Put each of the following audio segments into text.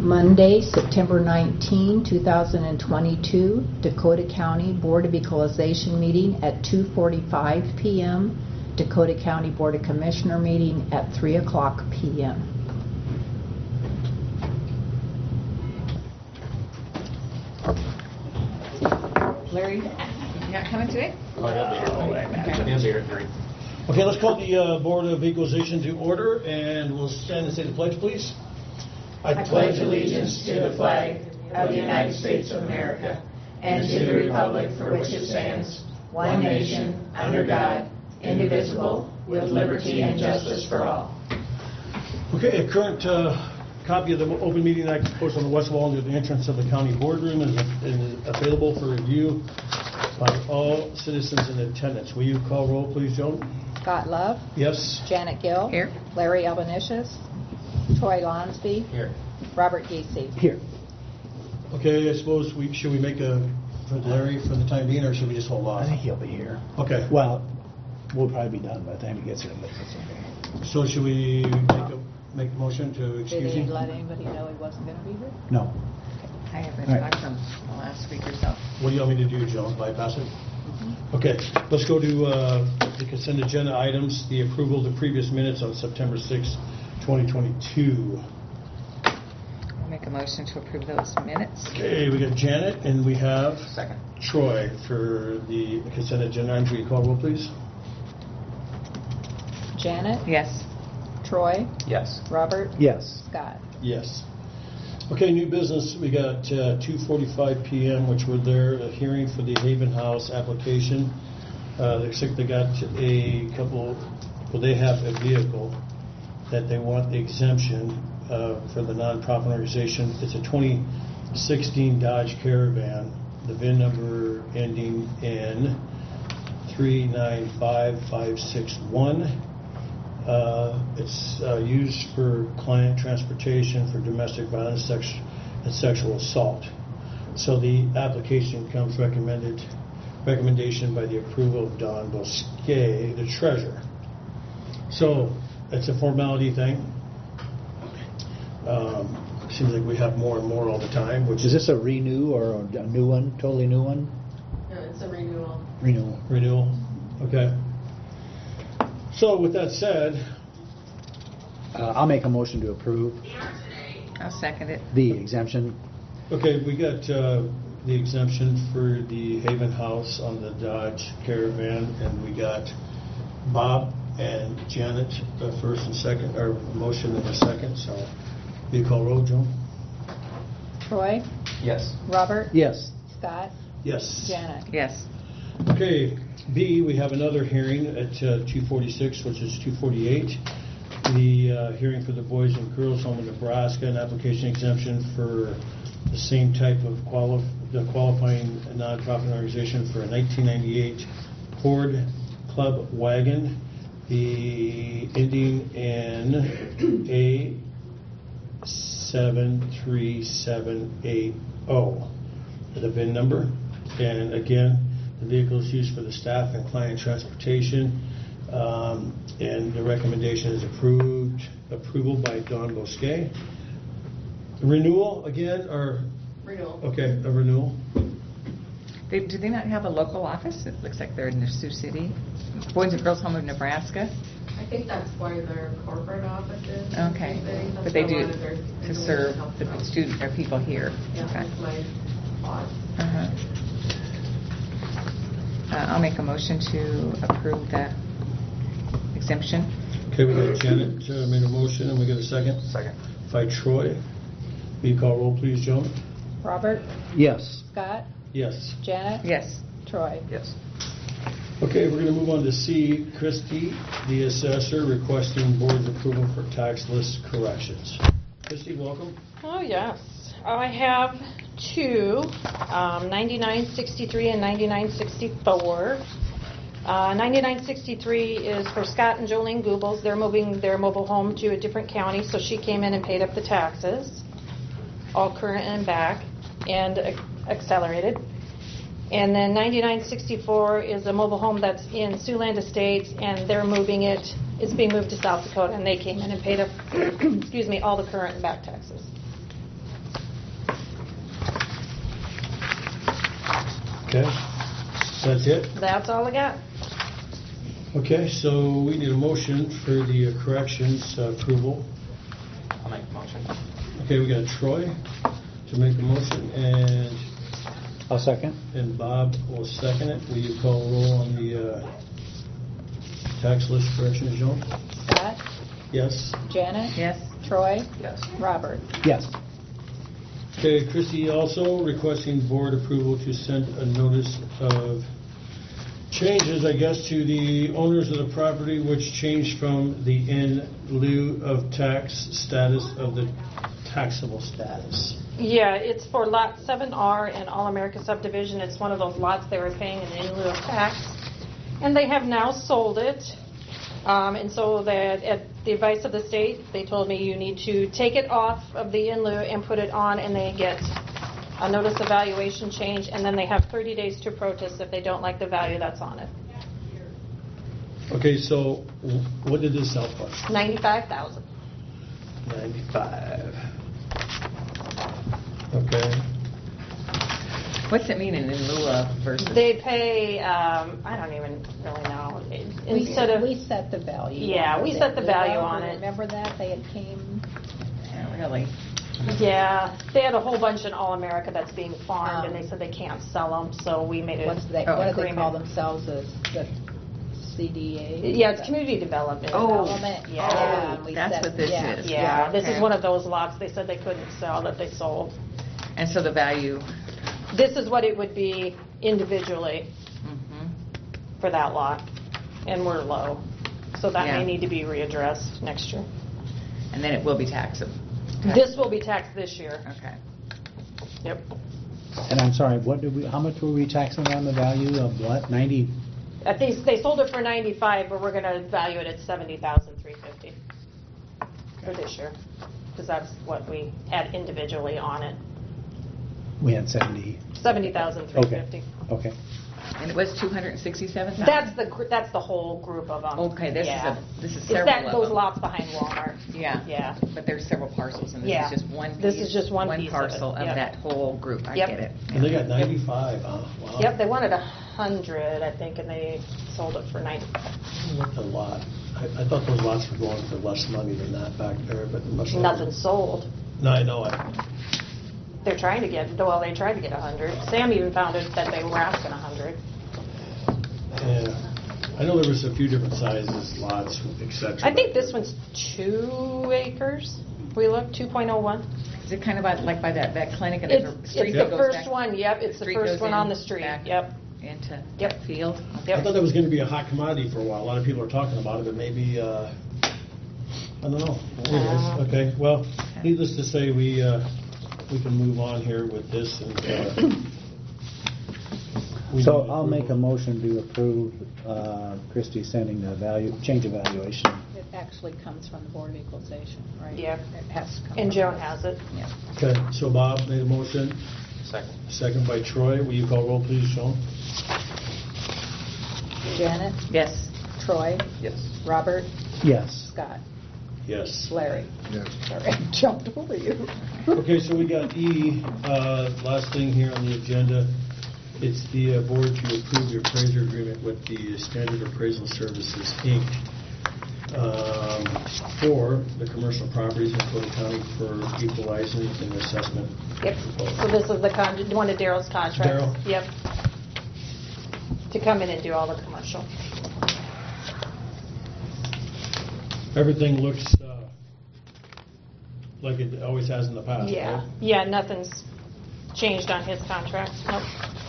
Monday, September 19, 2022, Dakota County Board of Equalization meeting at 2:45 p.m., Dakota County Board of Commissioner meeting at 3 o'clock p.m. Larry, you not coming today? Okay, let's call the Board of Equalization to order, and we'll stand and say the pledge, please. I pledge allegiance to the flag of the United States of America and to the republic for which it stands, one nation, under God, indivisible, with liberty and justice for all. Okay, a current copy of the Open Meeting Act posted on the west wall near the entrance of the county boardroom is available for review by all citizens in attendance. Will you call roll, please, Joan? Scott Love. Yes. Janet Gill. Here. Larry Albanesius. Troy Lonsby. Here. Robert Giese. Here. Okay, I suppose should we make a for Larry for the time being, or should we just hold off? I think he'll be here. Okay. Well, we'll probably be done by the time he gets here, but it's okay. So should we make a motion to excuse Did he him? let anybody know he wasn't going to be here? No. I haven't All right. talked to him the last week or so. What do you want me to do, Joan? Bypass it? Okay, let's go to the consent agenda items, the approval of the previous minutes on September 6, 2022. I'll make a motion to approve those minutes. Okay, we got Janet, and we have Second. Troy for the consent agenda items. Will you call roll, please? Janet. Yes. Troy. Yes. Robert. Yes. Scott. Yes. Okay, new business. We got 2:45 p.m., which were there, a hearing for the Haven House application. Looks like they got a couple, well, they have a vehicle that they want the exemption for the nonprofit organization. It's a 2016 Dodge Caravan, the VIN number ending in 395561. It's used for client transportation for domestic violence and sexual assault. So the application comes recommendation by the approval of Don Bosquet, the treasurer. So it's a formality thing. Seems like we have more and more all the time. Which Is this a renew or a new one, totally new one? No, it's a renewal. Renewal. Okay. So with that said, I'll make a motion to approve I'll second it. the exemption. okay, we got the exemption for the Haven House on the Dodge Caravan, and we got Bob and Janet first and second, or motion and a second. So you call roll, Joan? Troy. Yes. Robert. Yes. Scott. Yes. Janet. Yes. Okay, B, we have another hearing at 2:46, which is 2:48. The hearing for the Boys and Girls Home in Nebraska, an application exemption for the same type of the qualifying nonprofit organization for a 1998 Ford Club wagon, the ending in A73780, the VIN number, and again, the vehicle is used for the staff and client transportation, and the recommendation is approval by Don Bosquet. Renewal again, or Renewal. okay, a renewal. Do they not have a local office? It looks like they're in their Sioux City. Boys and Girls Home of Nebraska. I think that's why their corporate office is. Okay. That's But they why do one of their to serve the student or people here. Yeah, Okay. that's my boss. Uh-huh. I'll make a motion to approve the exemption. Okay, we got Janet made a motion, and we got a second. Second. By Troy. Will you call roll, please, Joan? Robert. Yes. Scott. Yes. Janet. Yes. Troy. Yes. Okay, we're going to move on to C. Christie, the assessor, requesting board's approval for tax list corrections. Christie, welcome. Oh, yes. I have two, 9963 and 9964. 9963 is for Scott and Jolene Goobles. They're moving their mobile home to a different county, so she came in and paid up the taxes, all current and back, and accelerated. And then 9964 is a mobile home that's in Siouxland Estates, and they're moving it. It's being moved to South Dakota, and they came in and paid up, excuse me, all the current and back taxes. Okay, that's it? That's all I got. Okay, so we need a motion for the corrections approval. I'll make the motion. Okay, we got Troy to make the motion, I'll second. and Bob will second it. Will you call roll on the tax list corrections, Joan? Scott? Yes? Janet? Yes? Troy? Yes. Robert? Yes. Okay, Christie also requesting board approval to send a notice of changes, I guess, to the owners of the property, which changed from the in lieu of tax status of the taxable status. Yeah, it's for Lot 7R in All America subdivision. It's one of those lots they were paying in lieu of tax. And they have now sold it. And so that at the advice of the state, they told me you need to take it off of the in lieu and put it on, and they get a notice of valuation change, and then they have 30 days to protest if they don't like the value that's on it. Okay, so what did this sell for? $95,000. 95. Okay. What's it mean in lieu of versus? They pay, I don't even really know. Instead of, We set the value. Yeah, on we it. set the value on it. Remember that? They had came, Yeah, really. yeah, they had a whole bunch in All America that's being farmed, and they said they can't sell them, so we made it. what do they call themselves, the CDA? Yeah, it's community development. Oh. Development? Yeah. Yeah, and we That's set- what this yeah. is. Yeah, this okay. is one of those lots they said they couldn't sell that they sold. And so the value. This is what it would be individually Mhm. for that lot, and we're low. So that Yeah. may need to be readdressed next year. And then it will be taxable. This will be taxed this year. Okay. Yep. And I'm sorry, how much were we taxing on the value of what? 90? At least they sold it for 95, but we're going to value it at 70,350 for this year, because that's what we had individually on it. We had 70. 70,350. Okay. And it was 267,000? That's the whole group of them. Okay, this Yeah. is It's several that of those them. lots behind Walmart. Yeah. Yeah. But there's several parcels, and this Yeah. is just one piece. This is just one piece of it. parcel of Yep. that whole group. I Yep. get it. And they got 95, huh? Wow. Yep, they wanted 100, I think, and they sold it for 90. That's a lot. I thought those lots were going for less money than that back there, but it must have... Nothing sold. No, I know it. They tried to get 100. Sam even found it that they were asking 100. Yeah. I know there was a few different sizes, lots, et cetera. I think this one's 2 acres. We looked 2.01. Is it kind of like by that clinic and there's a It's street the that goes first back? one. Yep, it's the Street first goes one in on the street. back Yep. Into Yep. that field? I thought that was going to be a hot commodity for a while. A lot of people are talking about it, but maybe, I don't know. Anyways, okay, well, needless to say, we can move on here with this. And we So need I'll make a approval. motion to approve Christie sending the change of valuation. It actually comes from the Board of Equalization, right? Yeah. It has to come And from Joan us. has it. Yeah. Okay, so Bob made a motion, Second. second by Troy. Will you call roll, please, Sean? Janet? Yes. Troy? Yes. Robert? Yes. Scott? Yes. Larry? Yes. Sorry, I jumped over you. Okay, so we got E, last thing here on the agenda. It's the board to approve the appraiser agreement with the Standard Appraisal Services, Inc. For the commercial properties in Dakota County for equalizing and assessment. Yep. So this is the one of Daryl's contracts. Daryl? Yep. To come in and do all the commercial. Everything looks like it always has in the past, Yeah. right? Yeah, nothing's changed on his contract. Nope.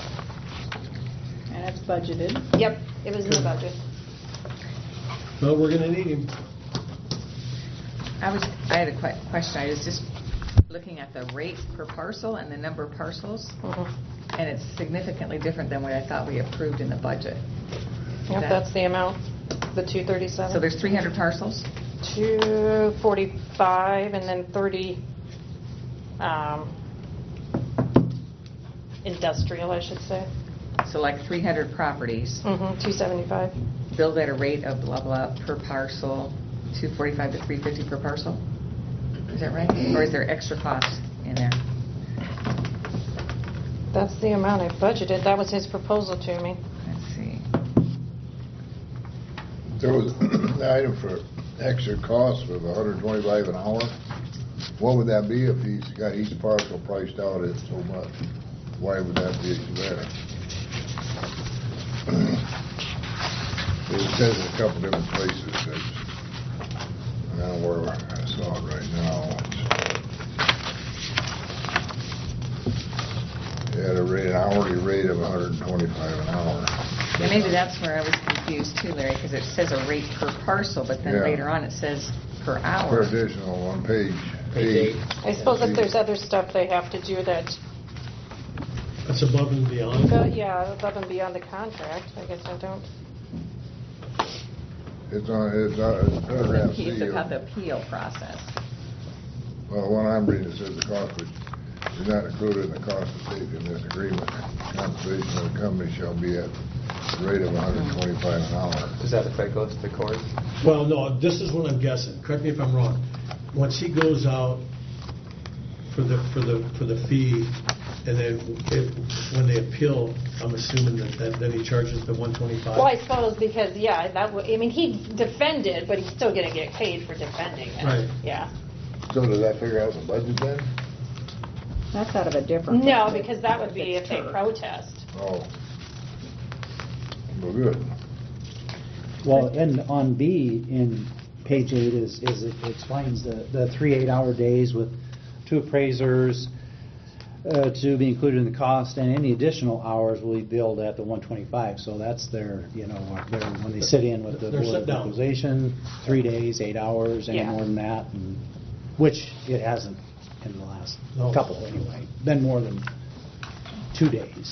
And it's budgeted. Yep, it was in the budget. Well, we're going to need him. I had a question. I was just looking at the rate per parcel and the number of parcels, Mhm. and it's significantly different than what I thought we approved in the budget. Yep, that's the amount, the 237. So there's 300 parcels? 245 and then 30 industrial, I should say. So like 300 properties, 275. billed at a rate of blah, blah, per parcel, 245 to 350 per parcel? Is that right? Or is there extra cost in there? That's the amount I budgeted. That was his proposal to me. Let's see. There was an item for extra cost of $125 an hour. What would that be if he's got each parcel priced out at so much? Why would that be there? It says in a couple different places. I don't know where I saw it right now. It had an hourly rate of $125 an hour. And maybe that's where I was confused too, Larry, because it says a rate per parcel, but then Yeah. later on it says per For hour. additional on page Page 8. I suppose if there's other stuff they have to do that, That's above and beyond. yeah, above and beyond the contract, I guess I don't. It's paragraph C. It's about the appeal process. Well, one I'm reading, it says the cost which is not included in the cost of safety in this agreement. Compensation of the company shall be at the rate of $125 an hour. Is that if it goes to court? Well, no, this is what I'm guessing. Correct me if I'm wrong. Once he goes out for the fee, and then when they appeal, I'm assuming that then he charges the $125. Well, I suppose because, yeah, he defended, but he's still going to get paid for defending it. Right. Yeah. So does that figure out the budget then? That's out of a different. No, budget. because that would be It's if they TER. protest. Oh. Well, good. Well, and on B in page 8 is it explains the 3 8-hour days with 2 appraisers to be included in the cost, and any additional hours will be billed at the 125. So that's their, when they sit in with the They're Board set of down. Equalization, 3 days, 8 hours, any Yeah. more than that, which it hasn't in the last No. couple anyway. Been more than 2 days.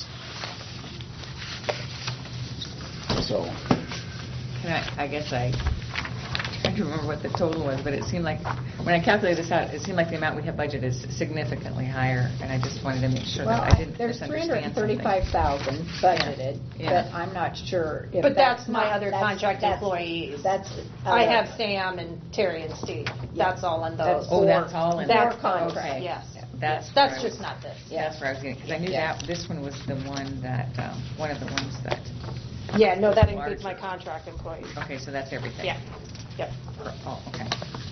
So. I guess I tried to remember what the total was, but it seemed like, when I calculated this out, it seemed like the amount we have budgeted is significantly higher, and I just wanted to make sure Well, that I didn't there's misunderstand something. $335,000 budgeted, Yeah. but I'm not sure if But that's my not- other contract employees. That's. I have Sam and Terry and Steve. That's all in those. That's That's all in That's their contract. contract, yes. That's where I That's was- just not this. That's where I was getting, because I knew Yeah. that this one was the one that, one of the ones that, Yeah, no, that includes Larger. my contract employees. okay, so that's everything. Yeah, yep. Oh, okay.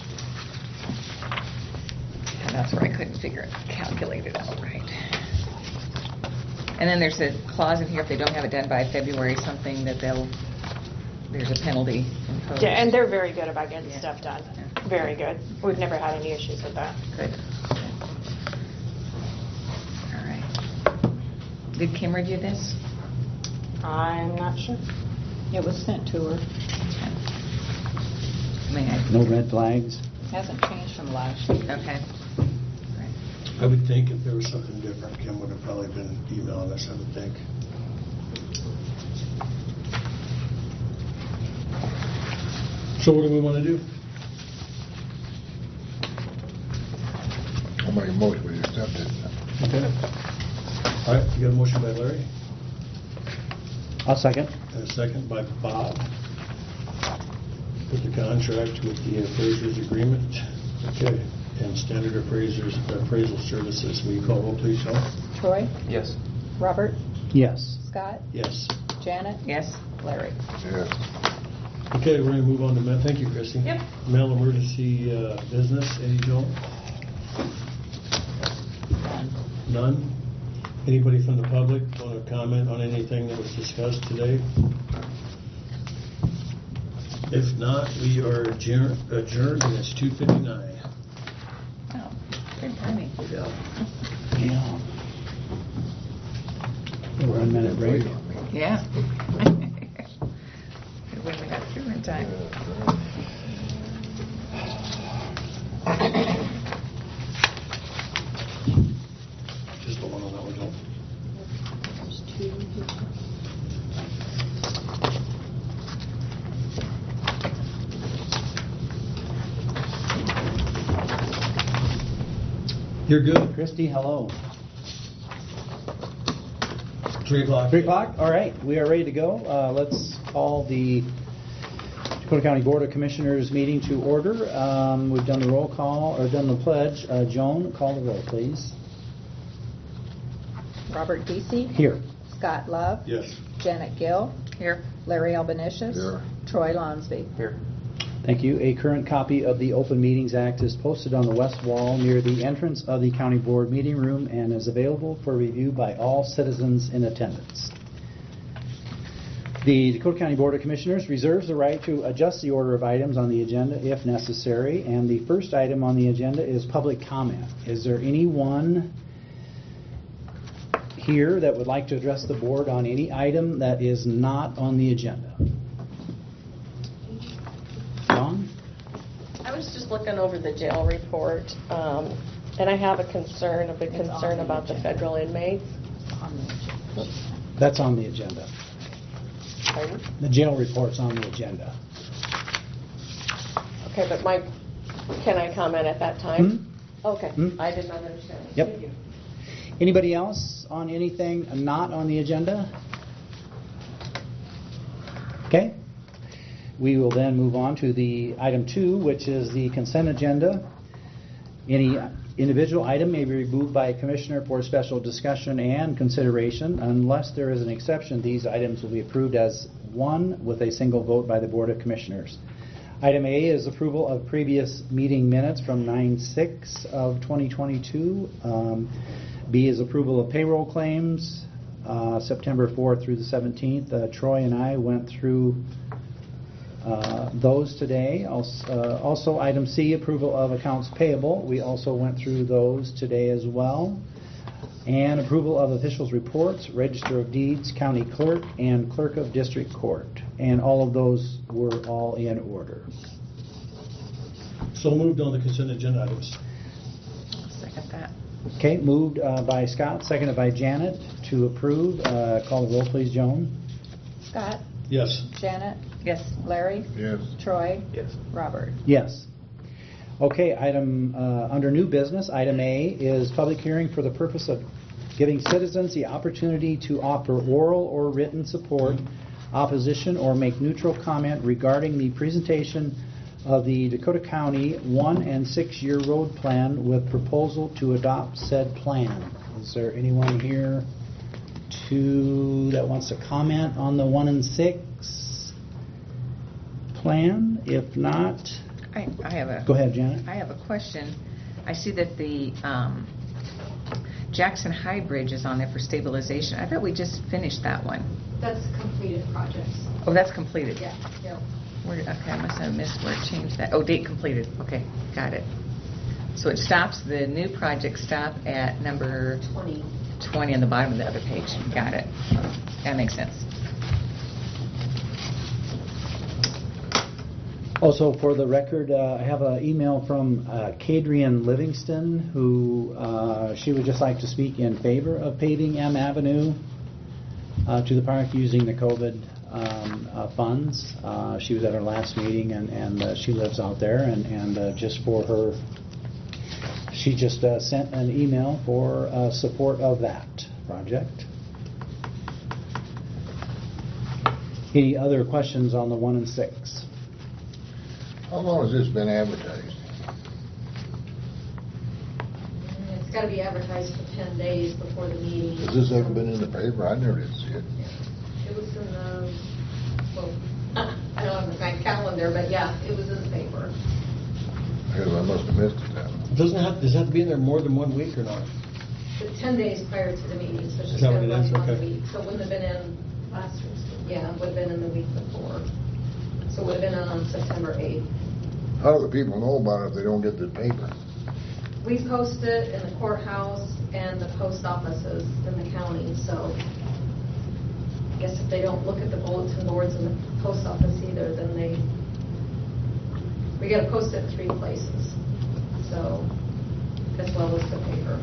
And that's where I couldn't calculate it out right. And then there's a clause in here, if they don't have it done by February something, that there's a penalty imposed. Yeah, and they're very good about getting Yeah. stuff done. Yeah. Very good. We've never had any issues with that. Good. All right. Did Kim review this? I'm not sure. It was sent to her. I mean, No red flags? Hasn't changed from last year. okay. I would think if there was something different, Kim would have probably been emailing us, I would think. So what do we want to do? I'll make a motion we accept it. Okay. All right, you got a motion by Larry I'll second. and a second by Bob with the contract with the appraisers agreement. Okay, and standard appraisal services. Will you call roll, please, Sean? Troy? Yes. Robert? Yes. Scott? Yes. Janet? Yes? Larry? Yes. Okay, we're going to move on to, thank you, Chrissy. Yep. Mail emergency business, any, Joe? None? Anybody from the public want to comment on anything that was discussed today? If not, we are adjourned, and it's 2:59. Oh, good timing. Yeah. Yeah. 1 minute break. Yeah. Good when we got through in time. Just the one on that one, Joe. There's 2 here. You're good. Christy, hello. 3 o'clock. 3 o'clock? All right, we are ready to go. Let's call the Dakota County Board of Commissioners meeting to order. We've done the roll call, or done the pledge. Joan, call the roll, please. Robert Geesey. Here. Scott Love. Yes. Janet Gill. Here. Larry Albanesius. Here. Troy Lonsby. Here. Thank you. A current copy of the Open Meetings Act is posted on the west wall near the entrance of the County Board meeting room and is available for review by all citizens in attendance. The Dakota County Board of Commissioners reserves the right to adjust the order of items on the agenda if necessary, and the first item on the agenda is public comment. Is there anyone here that would like to address the board on any item that is not on the agenda? John? I was just looking over the jail report, and I have a big concern about the federal inmates. On the agenda. That's on the agenda. Pardon? The jail report's on the agenda. Okay, but can I comment at that time? Hmm? Okay, Hmm? I did not understand. Yep. Thank you. Anybody else on anything not on the agenda? Okay. We will then move on to the item 2, which is the consent agenda. Any individual item may be removed by a commissioner for special discussion and consideration. Unless there is an exception, these items will be approved as one with a single vote by the Board of Commissioners. Item A is approval of previous meeting minutes from 9/6 of 2022. B is approval of payroll claims, September 4th through the 17th. Troy and I went through those today. Also, item C, approval of accounts payable. We also went through those today as well. And approval of officials' reports, Register of Deeds, County Clerk, and Clerk of District Court. And all of those were all in order. So moved on the consent agenda items. Second that. Okay, moved by Scott, seconded by Janet to approve. Call the roll, please, Joan. Scott. Yes. Janet. Yes. Larry. Yes. Troy. Yes. Robert. Yes. Okay, item under new business, item A is public hearing for the purpose of giving citizens the opportunity to offer oral or written support, opposition, or make neutral comment regarding the presentation of the Dakota County 1- and 6-year road plan with proposal to adopt said plan. Is there anyone here that wants to comment on the 1 and 6 plan? If not, I have a. go ahead, Janet. I have a question. I see that the Jackson High Bridge is on there for stabilization. I thought we just finished that one. That's completed projects. Oh, that's completed. Yeah, yeah. Okay, I must have missed where it changed that. Oh, date completed. Okay, got it. So it stops, the new project stop at number 20 on the bottom of the other page. Got it. That makes sense. Also, for the record, I have an email from Kadrian Livingston, who she would just like to speak in favor of paving M Avenue to the park using the COVID funds. She was at our last meeting, and she lives out there, and just for her, she just sent an email for support of that project. Any other questions on the 1 and 6? How long has this been advertised? It's got to be advertised for 10 days before the meeting. Has this ever been in the paper? I never did see it. It was in the, well, I don't have my calendar, but yeah, it was in the paper. Because I must have missed it then. Does it have to be in there more than 1 week or not? The 10 days prior to the meeting, so it's Is just that going what to it is? run 1 Okay. week. So it wouldn't have been in last week. Yeah, it would have been in the week before. So it would have been on September 8th. How do the people know about it if they don't get the paper? We post it in the courthouse and the post offices in the county, so I guess if they don't look at the bulletin boards in the post office either, then we got to post it 3 places, so, as well as the paper.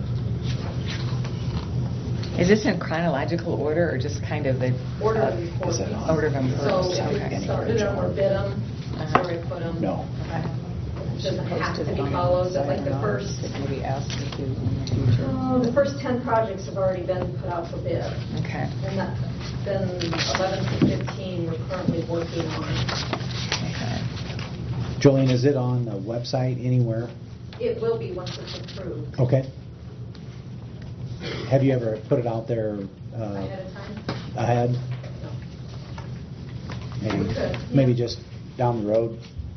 Is this in chronological order or just kind of the Order of importance. order of importance? So Okay. we started them or bid them, Uh-huh. or we put them. No. It doesn't have to be followed, but like the first, Maybe ask me to in the future. the first 10 projects have already been put out for bid. Okay. And then 11 to 15 we're currently working on. Okay. Jolene, is it on the website anywhere? It will be once it's approved. Okay. Have you ever put it out there Ahead of time? ahead? Maybe, We could, maybe yeah. just down the road?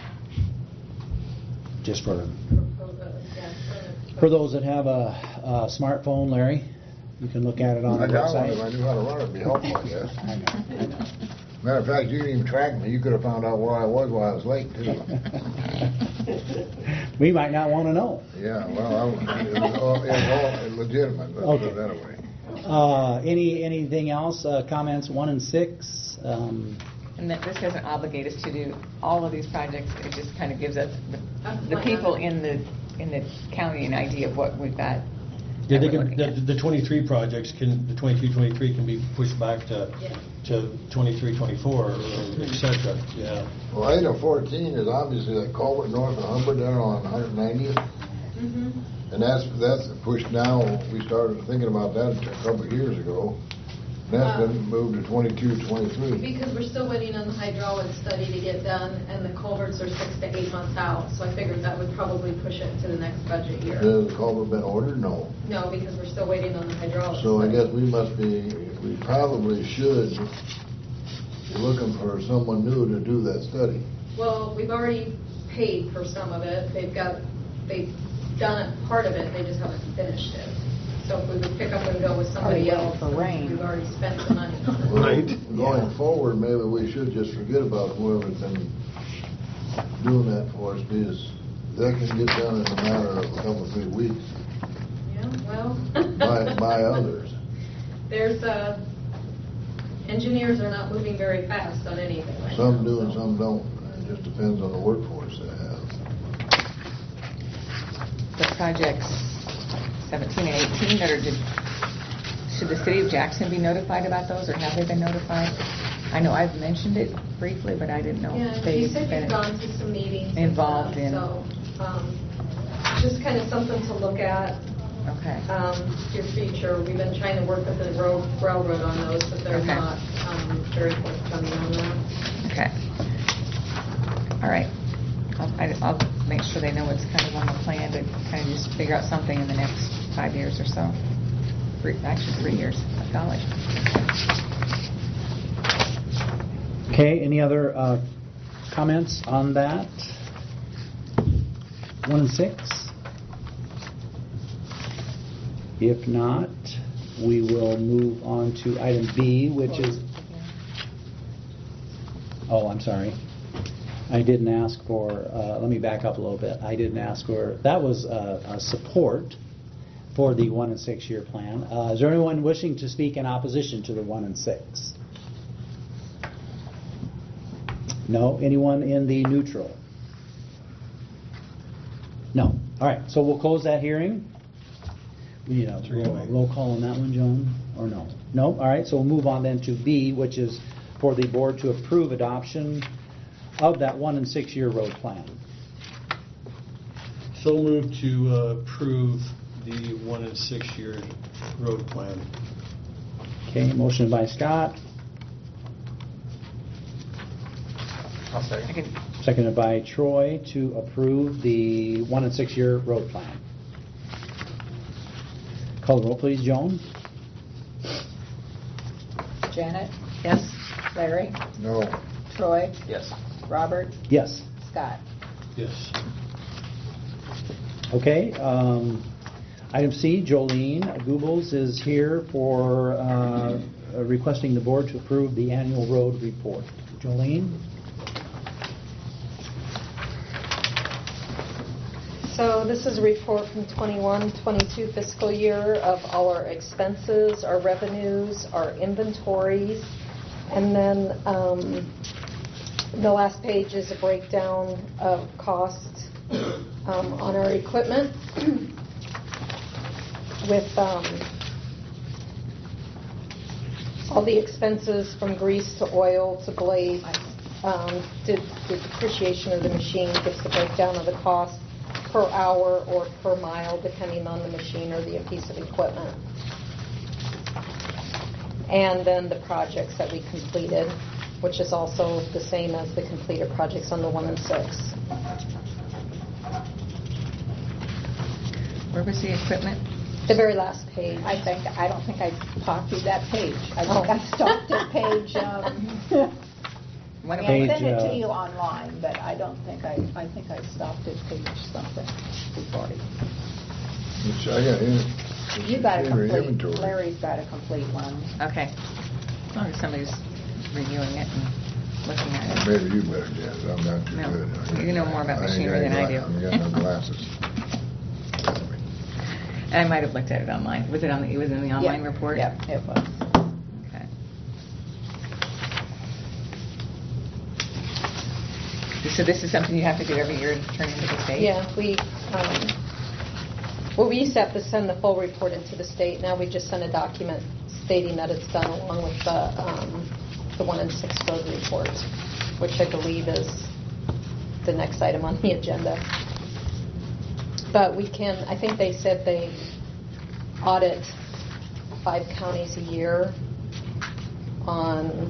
Just for those that have a smartphone, Larry, you can look at it on the I got one, if I website. knew how to run it, it'd be helpful, I guess. I know. Matter of fact, you didn't even track me, you could've found out where I was while I was late, too. We might not want to know. Yeah, well, it was all legitimate, let's put it that way. Anything else? Comments 1 and 6? And that this doesn't obligate us to do all of these projects. It just kind of gives us, the plan. people in the county, an idea of what we've got. Yeah, that we're looking at. the 23 projects the 22-23 can be pushed back to 23-24, or et cetera, yeah. Well, item 14 is obviously that culvert north of Humbert there on 190th. And that's pushed now, we started thinking about that a couple of years ago. That's been moved to 22-23. Because we're still waiting on the hydraulic study to get done, and the culverts are 6 to 8 months out, so I figured that would probably push it to the next budget year. Has the culvert been ordered? No. No, because we're still waiting on the hydraulic So I study. guess we probably should be looking for someone new to do that study. Well, we've already paid for some of it. They've done it, part of it, they just haven't finished it. So if we would pick up and go with somebody Already else, waiting for rain. we've already spent the money on it. Right. Going forward, maybe we should just forget about whoever's been doing that for us, because that can get done in a matter of a couple, 3 weeks Yeah, well. by others. There's, engineers are not moving very fast on anything right now. Some do and so. some don't. It just depends on the workforce they have. The projects 17 and 18 that are, should the city of Jackson be notified about those, or have they been notified? I know I've mentioned it briefly, but I didn't know Yeah, if you they've said been you've gone to some meetings. and involved stuff, in. So, just kind of something to look at, Okay. your future. We've been trying to work with the railroad on those, but they're Okay. not, very forthcoming on that. Okay. All right. I'll make sure they know what's kind of on the plan to kind of just figure out something in the next 5 years or so. Actually, 3 years of college. Okay, any other comments on that? 1 and 6? If not, we will move on to item B, which is... Oh, I'm sorry. I didn't ask for, let me back up a little bit. I didn't ask for, that was a support for the 1 and 6 year plan. Is there anyone wishing to speak in opposition to the 1 and 6? No? Anyone in the neutral? No. All right, so we'll close that hearing. We need a roll call on that one, Joan, or no? No? All right, so we'll move on then to B, which is for the board to approve adoption of that 1 and 6 year road plan. So moved to approve the 1 and 6 year road plan. Okay, motion by Scott, I'll say. seconded by Troy to approve the 1 and 6 year road plan. Call the roll, please, Joan. Janet? Yes? Larry? No. Troy? Yes. Robert? Yes. Scott? Yes. Okay, item C, Jolene Goebbels is here for requesting the board to approve the annual road report. Jolene? So this is a report from 21-22 fiscal year of all our expenses, our revenues, our inventories, and then the last page is a breakdown of costs on our equipment with all the expenses from grease to oil to blades, the depreciation of the machine gives the breakdown of the cost per hour or per mile, depending on the machine or the piece of equipment. And then the projects that we completed, which is also the same as the completed projects on the 1 and 6. Where was the equipment? The very last page. I don't think I copied that page. I think Oh. I stopped at page, One of I them. Page, sent it to you online, but I don't think I think I stopped at page something before. Which I got in. You got a complete, inventory. Larry's got a complete one. Okay. As long as somebody's reviewing it and looking at it. Maybe you better, Jess, I'm not too No. good. You know more about I ain't machinery than I do. got no glasses. And I might have looked at it online. Was it it was in the online Yeah, report? Yep, it was. Okay. So this is something you have to do every year and turn into the state? Yeah, we used to have to send the full report into the state. Now we just send a document stating that it's done along with the 1 and 6 road report, which I believe is the next item on the agenda. But we can, I think they said they audit 5 counties a year on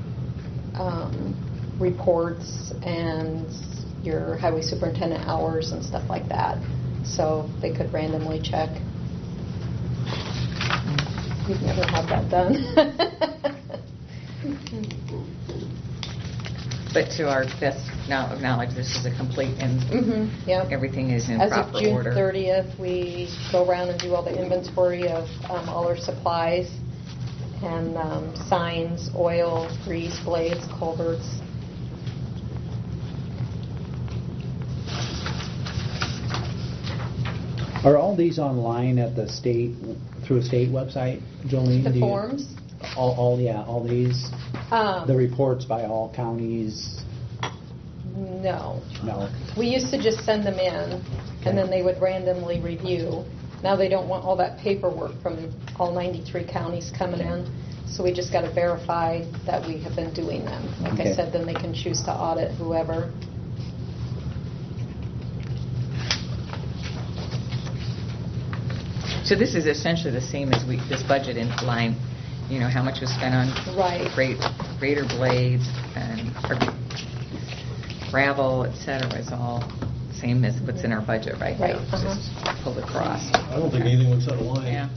reports and your highway superintendent hours and stuff like that. So they could randomly check. We've never had that done. But to our best of knowledge, this is a complete and Yep. everything is in As proper of June order. 30th, we go around and do all the inventory of all our supplies and signs, oil, grease, blades, culverts. Are all these online at the state, through a state website, Jolene? The Do you- forms. All these? The Um, reports by all counties? No. No. We used to just send them in, and then they would randomly review. Now they don't want all that paperwork from all 93 counties coming in, so we just got to verify that we have been doing them. Like I Okay. said, then they can choose to audit whoever. So this is essentially the same as this budget in line, you know, how much was spent on Right. grader blades and or gravel, et cetera, is all same as what's in our budget right Right, now. Just pulled across. I don't think anything looks out of line. Yeah.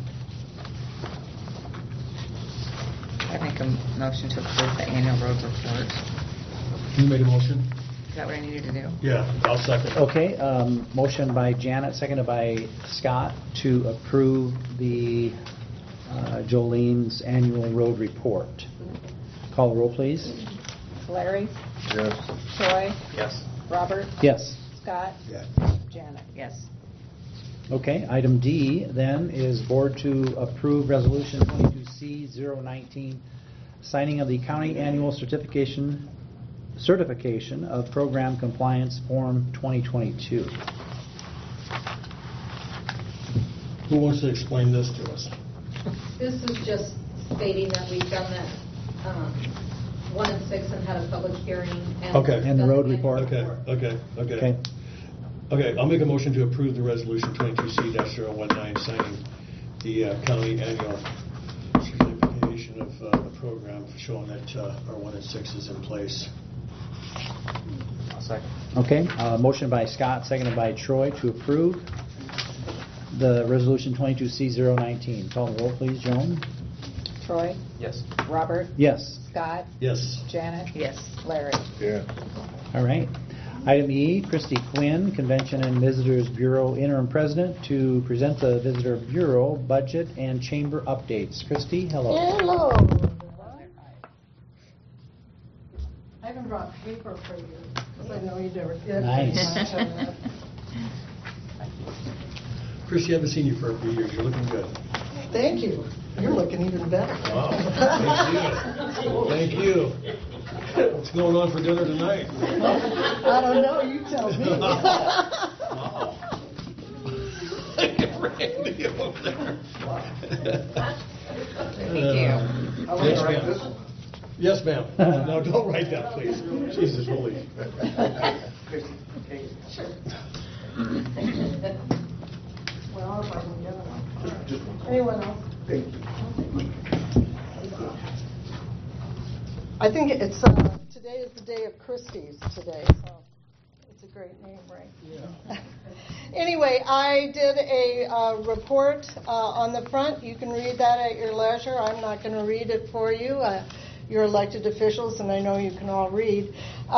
I make a motion to approve the annual road report. You made a motion? Is that what I needed to do? Yeah, I'll second. Okay, motion by Janet, seconded by Scott to approve the Jolene's annual road report. Call the roll, please. Larry, Yes. Troy, Yes. Robert, Yes. Scott, Yeah. Janet. Yes. Okay, item D then is board to approve resolution 22C-019, signing of the county annual certification of program compliance form 2022. Who wants to explain this to us? This is just stating that we've done that 1 and 6 and had a public hearing. And Okay. And the road done report. Okay. Okay, I'll make a motion to approve the resolution 22C-019, signing the county annual certification of the program, showing that our 1 and 6 is in place. I'll second. Okay, motion by Scott, seconded by Troy to approve the resolution 22C-019. Call the roll, please, Joan. Troy, Yes. Robert, Yes. Scott, Yes. Janet, Yes. Larry. Yeah. All right. Item E, Christy Quinn, Convention and Visitors Bureau Interim President, to present the Visitor Bureau budget and chamber updates. Christy, hello. Hello. I haven't brought paper for you, because I know you never did. Nice. Chris, you haven't seen you for a few years. You're looking good. Thank you. You're looking even better. Wow. Thank you. What's going on for dinner tonight? I don't know, you tell me. Wow. Randy over there. Thank you. Yes, ma'am. Yes, ma'am. No, don't write that, please. Jesus, holy. Well, if I can get it. Anyone else? I think it's, today is the day of Christie's today, so it's a great name, right? Anyway, I did a report on the front. You can read that at your leisure. I'm not going to read it for you. You're elected officials, and I know you can all read.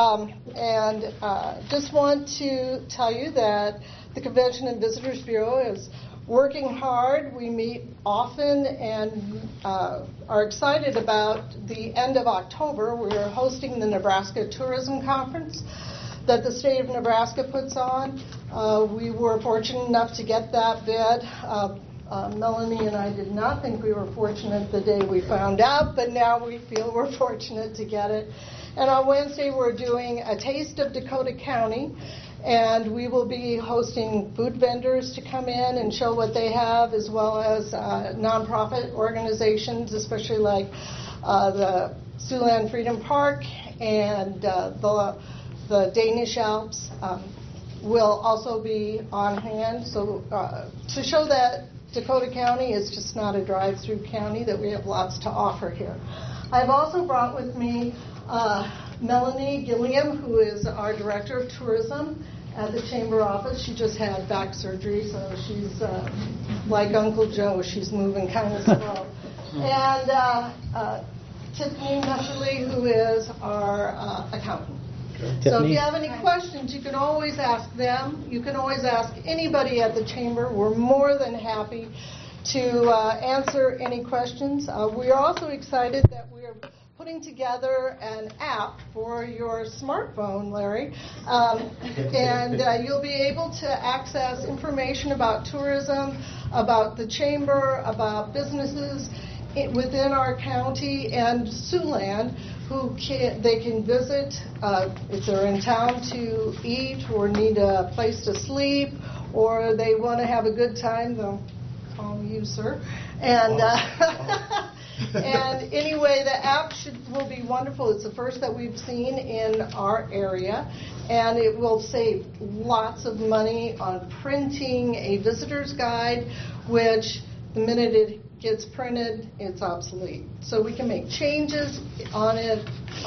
Just want to tell you that the Convention and Visitors Bureau is working hard. We meet often and are excited about the end of October. We're hosting the Nebraska Tourism Conference that the state of Nebraska puts on. We were fortunate enough to get that bid. Melanie and I did not think we were fortunate the day we found out, but now we feel we're fortunate to get it. And on Wednesday, we're doing a taste of Dakota County, and we will be hosting food vendors to come in and show what they have, as well as nonprofit organizations, especially like the Siouxland Freedom Park and the Danish Alps will also be on hand. So to show that Dakota County is just not a drive-through county, that we have lots to offer here. I've also brought with me Melanie Gilliam, who is our Director of Tourism at the Chamber office. She just had back surgery, so she's like Uncle Joe. She's moving kind of slow. And Tiffany Messerly, who is our accountant. So if you have any questions, you can always ask them. You can always ask anybody at the Chamber. We're more than happy to answer any questions. We are also excited that we are putting together an app for your smartphone, Larry, and you'll be able to access information about tourism, about the Chamber, about businesses within our county and Siouxland, they can visit if they're in town to eat or need a place to sleep, or they want to have a good time. They'll call you, sir. And and anyway, the app will be wonderful. It's the first that we've seen in our area, and it will save lots of money on printing a visitor's guide, which the minute it gets printed, it's obsolete. So we can make changes on it.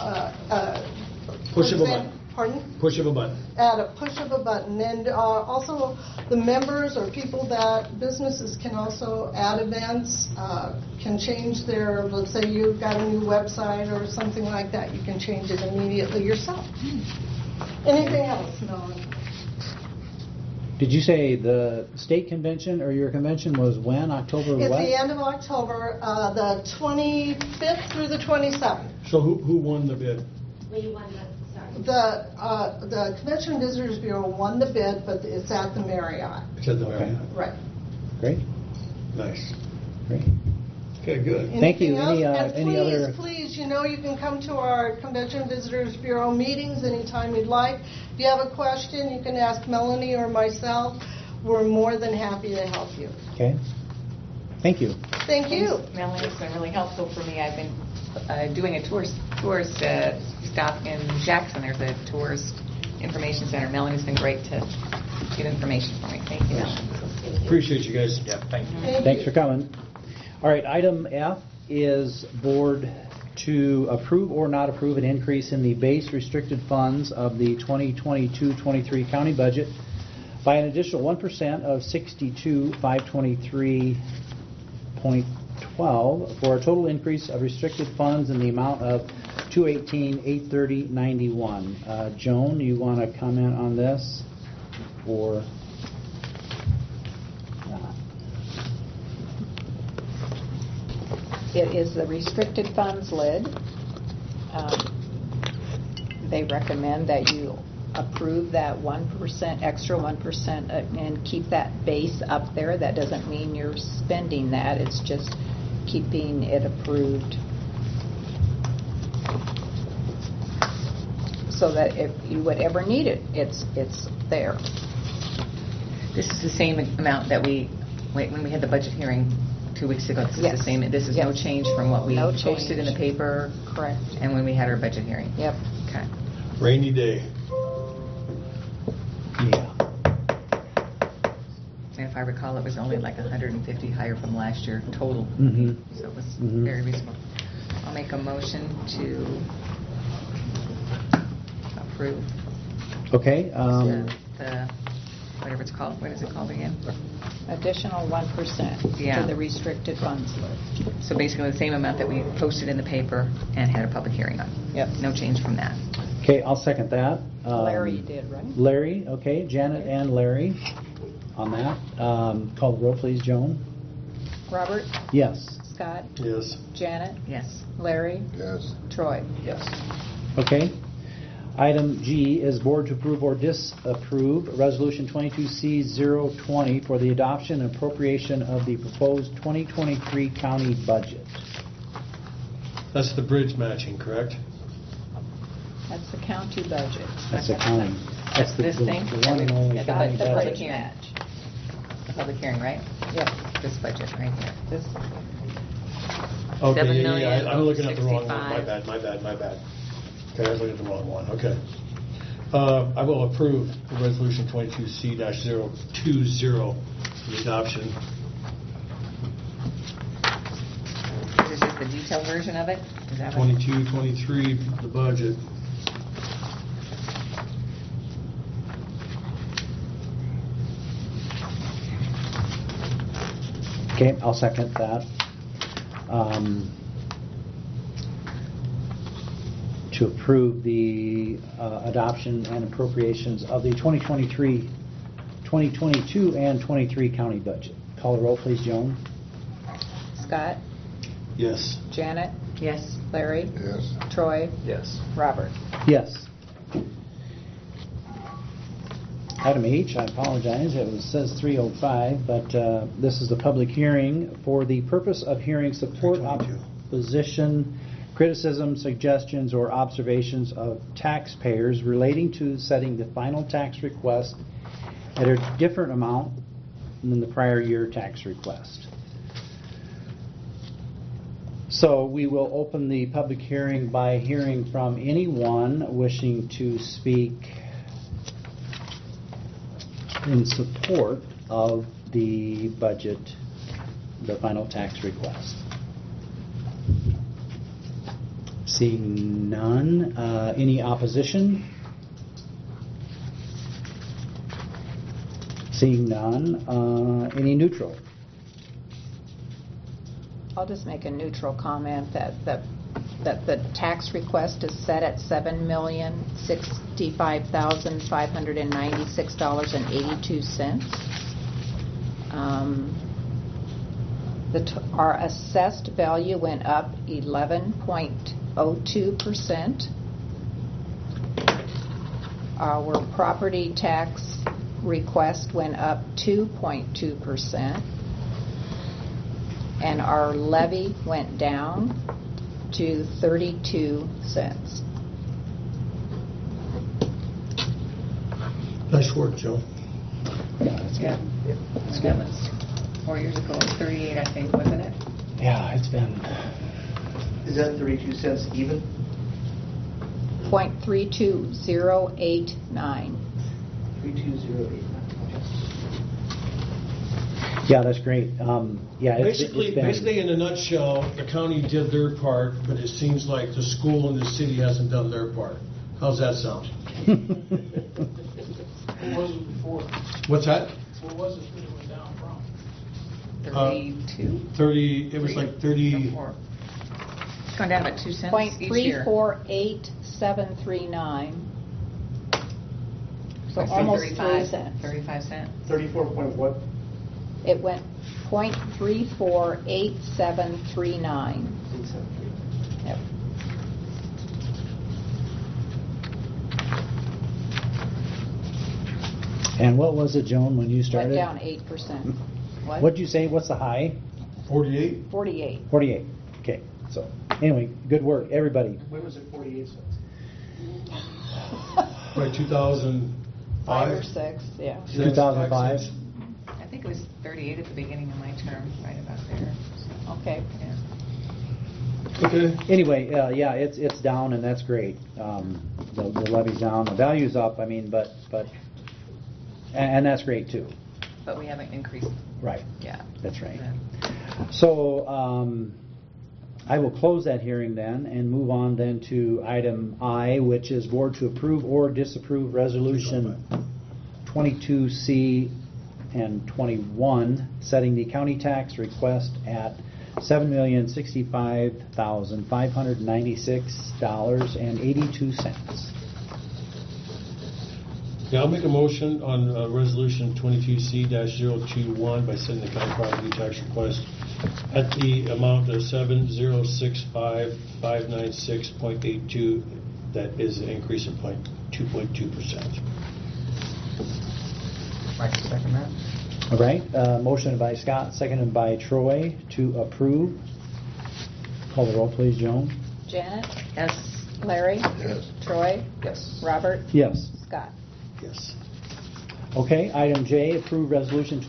Push of a button. Pardon? Push of a button. At a push of a button. And also the members or people that businesses can also add events, can change their, let's say you've got a new website or something like that, you can change it immediately yourself. Anything else, Melanie? Did you say the state convention or your convention was when? October It's what? the end of October, the 25th through the 27th. So who won the bid? We won the, sorry. The Convention and Visitors Bureau won the bid, but it's at the Marriott. It's at the Marriott. Right. Great. Nice. Great. Okay, good. Thank you. Anything else? Any And other? please, you know you can come to our Convention and Visitors Bureau meetings anytime you'd like. If you have a question, you can ask Melanie or myself. We're more than happy to help you. Okay. Thank you. Thank you. Melanie's been really helpful for me. I've been doing a tourist stop in Jackson. There's a tourist information center. Melanie's been great to get information for me. Thank you, Melanie. Appreciate you guys. Yeah, thank you. Thanks for coming. All right, item F is board to approve or not approve an increase in the base restricted funds of the 2022-23 county budget by an additional 1% of $62,523.12 for a total increase of restricted funds in the amount of $218,830.91. Joan, you want to comment on this or not? It is the restricted funds lid. They recommend that you approve that 1%, extra 1%, and keep that base up there. That doesn't mean you're spending that. It's just keeping it approved so that if you would ever need it, it's there. This is the same amount that when we had the budget hearing 2 weeks ago. This is Yes. the same. This is no change from what we No posted in the change. paper. Correct. And when we had our budget hearing. Yep. Okay. Rainy day. Yeah. And if I recall, it was only like 150 higher from last year total. Mhm. So it was Mhm. very reasonable. I'll make a motion to approve. Okay, Whatever it's called, what is it called again? Additional 1% Yeah. to the restricted funds list. So basically the same amount that we posted in the paper and had a public hearing on. Yep. No change from that. okay, I'll second that. Larry did, right? Larry, okay, Janet and Larry on that. Call the roll, please, Joan. Robert, Yes. Scott, Yes. Janet, Yes. Larry, Yes. Troy. Yes. Okay. Item G is board to approve or disapprove Resolution 22C-020 for the adoption and appropriation of the proposed 2023 county budget. That's the bridge matching, correct? That's the county budget. That's the county. That's the This thing? the one and only Yeah, the county budget. Public budget. hearing. The public hearing, right? Yep. This budget right here. This, Okay, yeah, I'm looking at the wrong one. My 7,065,000. bad. Okay, I was looking at the wrong one. Okay. I will approve the resolution 22C-020, the adoption. This is just the detailed version of it? Is that what- 22, 23, the budget. Okay, I'll second that. To approve the adoption and appropriations of the 2022 and 23 county budget. Call the roll, please, Joan. Scott, Yes. Janet, Yes. Larry, Yes. Troy, Yes. Robert. Yes. Item H, I apologize, says 3:05, but this is the public hearing for the purpose of hearing support, 3:22. opposition, criticism, suggestions, or observations of taxpayers relating to setting the final tax request at a different amount than the prior year tax request. So we will open the public hearing by hearing from anyone wishing to speak in support of the budget, the final tax request. Seeing none, any opposition? Seeing none, any neutral? I'll just make a neutral comment that the tax request is set at $7,065,596.82. Our assessed value went up 11.02%. Our property tax request went up 2.2%. And our levy went down to 32 cents. Nice work, Joe. Yeah, that's Yeah. good. That's good. 4 years ago, it was 38, I think, wasn't it? Yeah, it's been, Is that 32 cents even? .32089. 32089. yeah, that's great. Yeah, it's Basically, been, in a nutshell, the county did their part, but it seems like the school and the city hasn't done their part. How's that sound? What was it before? What's that? What was it that it went down from? 32? 30, it was like 30, Or it's gone down about 2 cents each year. .348739. So Like almost 3 35 cents. 35 cents. 34 point what? It went .348739. 873. Yep. and what was it, Joan, when you started? Went down 8%. What? What'd you say, what's the high? 48? 48. 48. Okay, so, anyway, good work, everybody. When was it 48 cents? By 2005? 5 or 6, yeah. 2005. I think it was 38 at the beginning of my term, right about there. So, Okay. yeah. Okay. Anyway, yeah, it's down, and that's great. The levy's down, the value's up, I mean, but, and that's great, too. But we haven't increased, Right, yeah. that's right. Yeah. So, I will close that hearing then and move on then to item I, which is board to approve or disapprove resolution 22C and 21, setting the county tax request at $7,065,596.82. Yeah, I'll make a motion on resolution 22C-021 by setting the county property tax request at the amount of $7,065,596.82. That is an increase of 2.2%. Mike, second that? All right, motion by Scott, seconded by Troy to approve. Call the roll, please, Joan. Janet? Yes. Larry? Yes. Troy? Yes. Robert? Yes. Scott? Yes. Okay, item J, approve resolution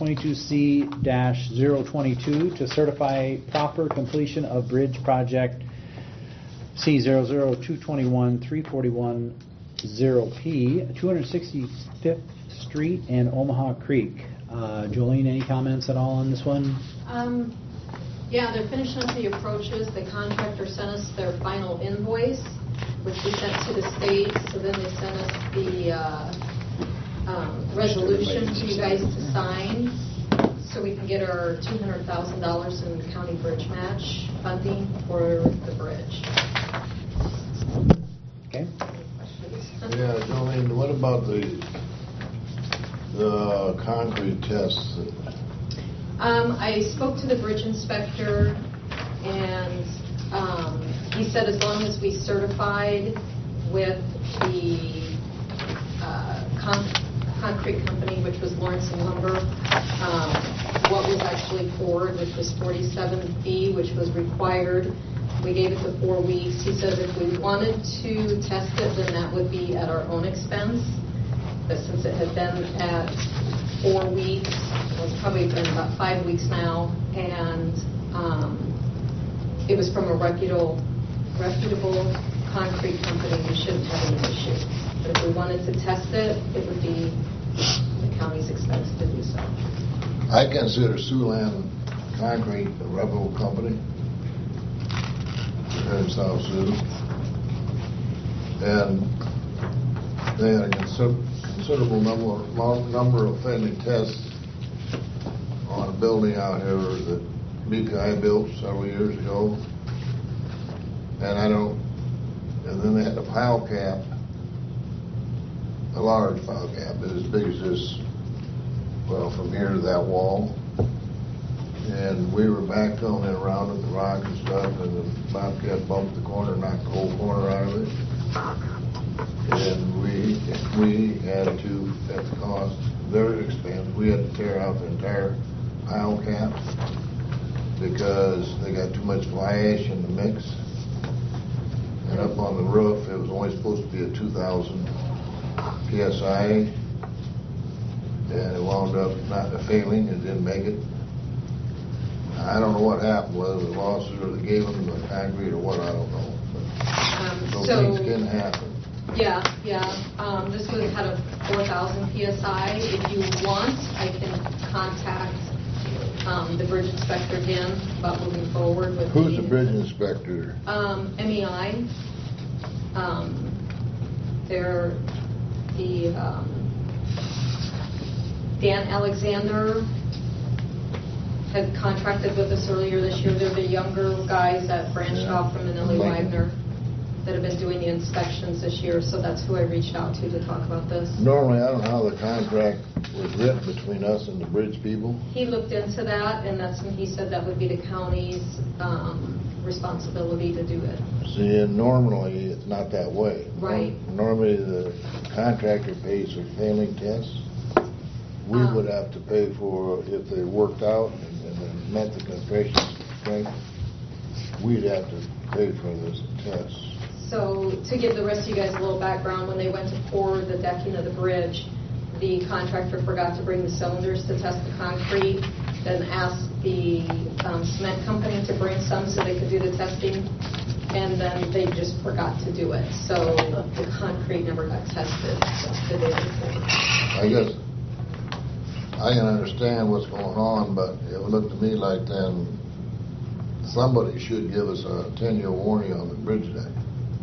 22C-022 to certify proper completion of bridge project C00221-341-0P, 265th Street and Omaha Creek. Jolene, any comments at all on this one? Yeah, they're finishing up the approaches. The contractor sent us their final invoice, which we sent to the state. So then they sent us the resolution for you guys to sign so we can get our $200,000 in county bridge match funding for the bridge. Okay. Yeah, Jolene, what about the concrete tests? I spoke to the bridge inspector, and he said as long as we certified with the concrete company, which was Lawrence and Lumber, what was actually poured, which was 47 feet, which was required. We gave it the 4 weeks. He said if we wanted to test it, then that would be at our own expense. But since it had been at 4 weeks, it's probably been about 5 weeks now, and it was from a reputable concrete company, we shouldn't have any issue. But if we wanted to test it, it would be the county's expense to do so. I consider Siouxland Concrete a reputable company here in South Sioux, and they had a considerable number of failing tests on a building out here that BPI built several years ago, and then they had a pile cap, a large pile cap, as big as this, well, from here to that wall. And we were backfilling it around with the rock and stuff, and the bobcat bumped the corner, knocked the whole corner out of it. And we had to, at the cost, their expense, we had to tear out the entire pile cap because they got too much fly ash in the mix. And up on the roof, it was only supposed to be a 2,000 PSI, and it wound up not failing. It didn't make it. I don't know what happened, whether the lawsuit or they gave them the concrete or what, I don't know. But things can happen. Yeah. This would have had a 4,000 PSI. If you want, I can contact the bridge inspector again about moving forward with. Who's the bridge inspector? MEI. They're the Dan Alexander had contracted with us earlier this year. They're the younger guys that branched off from Manili Wagner that have been doing the inspections this year, so that's who I reached out to talk about this. Normally, I don't know how the contract was written between us and the bridge people. He looked into that, and that's when he said that would be the county's responsibility to do it. See, and normally, it's not that way. Right. Normally, the contractor pays for failing tests. We would have to pay for, if they worked out and met the concentration strength, we'd have to pay for this test. So to give the rest of you guys a little background, when they went to pour the decking of the bridge, the contractor forgot to bring the cylinders to test the concrete, then asked the cement company to bring some so they could do the testing, and then they just forgot to do it. So the concrete never got tested the day before. I guess I can understand what's going on, but it looked to me like then somebody should give us a 10-year warranty on the bridge deck.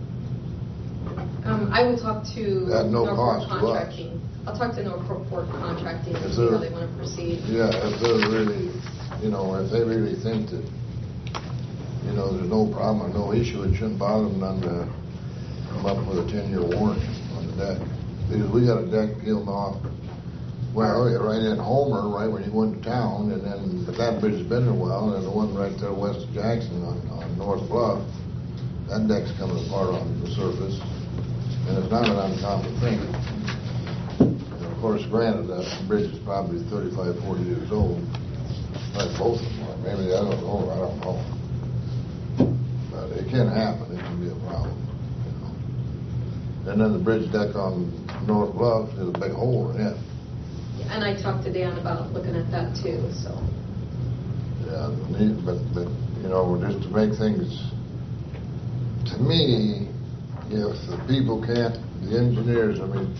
I will talk to At no Norfolk cost to us. Contracting. I'll talk to Norfolk Contracting and If see how they're- they want to proceed. Yeah, if they're really, if they really think that, there's no problem or no issue, it shouldn't bother them none to come up with a 10-year warranty on the deck. Because we got a deck peeled off, right in Homer, right when you go into town, and then, but that bridge has been there a while, and the one right there west of Jackson on North Bluff, that deck's coming apart on the surface, and it's not an uncommon thing. And of course, granted, that bridge is probably 35, 40 years old, like both of them are. Maybe, I don't know. But it can happen, it can be a problem. And then the bridge deck on North Bluff is a big hole in it. And I talked to Dan about looking at that too, so. Yeah, but just to make things, to me, if the people can't, the engineers, I mean,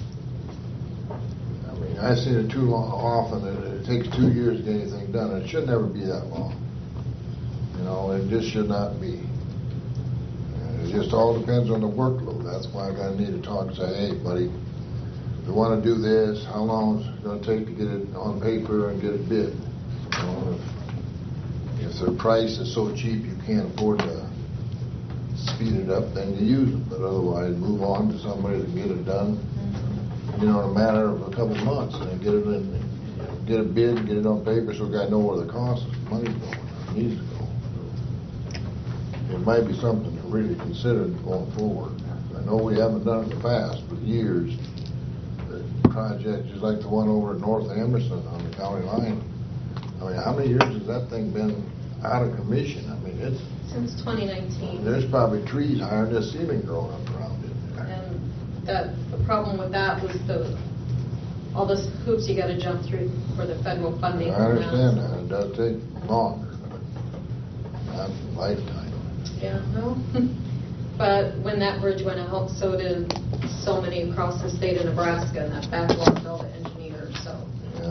I've seen it too often that it takes 2 years to get anything done. It should never be that long. It just should not be. It just all depends on the workload. That's why I need to talk and say, hey, buddy, we want to do this. How long is it going to take to get it on paper and get it bid? If their price is so cheap you can't afford to speed it up, then you use it. But otherwise, move on to somebody to get it done, in a matter of a couple of months, and get it in, get a bid, get it on paper, so we got to know where the cost of money's going, or needs to go. It might be something to really consider going forward. I know we haven't done it in the past, but years. Projects just like the one over at North Emerson on the county line. How many years has that thing been out of commission? It's Since 2019. there's probably trees higher than this ceiling growing up around it there. And the problem with that was all the hoops you got to jump through for the federal funding. I understand that. It does take longer, but not a lifetime. Yeah, no. But when that bridge went out, so did so many across the state of Nebraska, and that backlogged all the engineers, so.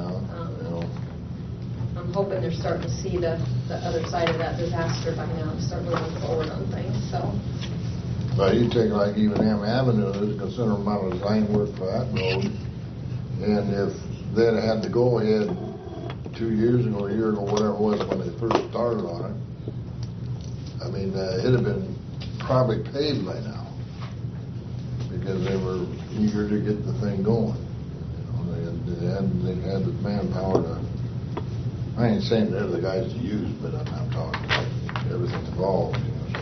I'm hoping they're starting to see the other side of that disaster by now and start moving forward on things, so. But you take like even M Avenue, there's a considerable amount of design work for that road. And if they'd had the go-ahead 2 years ago, a year ago, whatever it was when they first started on it, it'd have been probably paved by now because they were eager to get the thing going. They had the manpower to. I ain't saying they're the guys to use, but I'm talking about everything involved.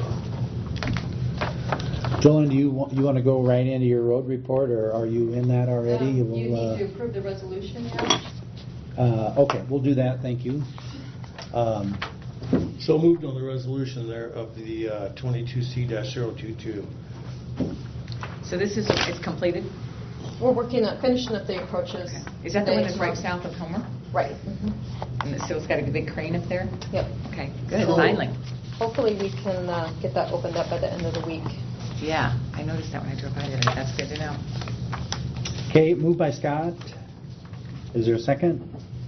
Jolene, do you want to go right into your road report, or are you in that already? You need to approve the resolution yet? Okay, we'll do that. Thank you. So moved on the resolution there of the 22C-022. So it's completed? We're working on finishing up the approaches. Okay. Is that the one that's right south of Homer? Right. And so it's got a big crane up there? Yep. Okay, good, finally. Hopefully we can get that opened up by the end of the week. Yeah, I noticed that when I drove by there. That's good to know. Okay, moved by Scott. Is there a second?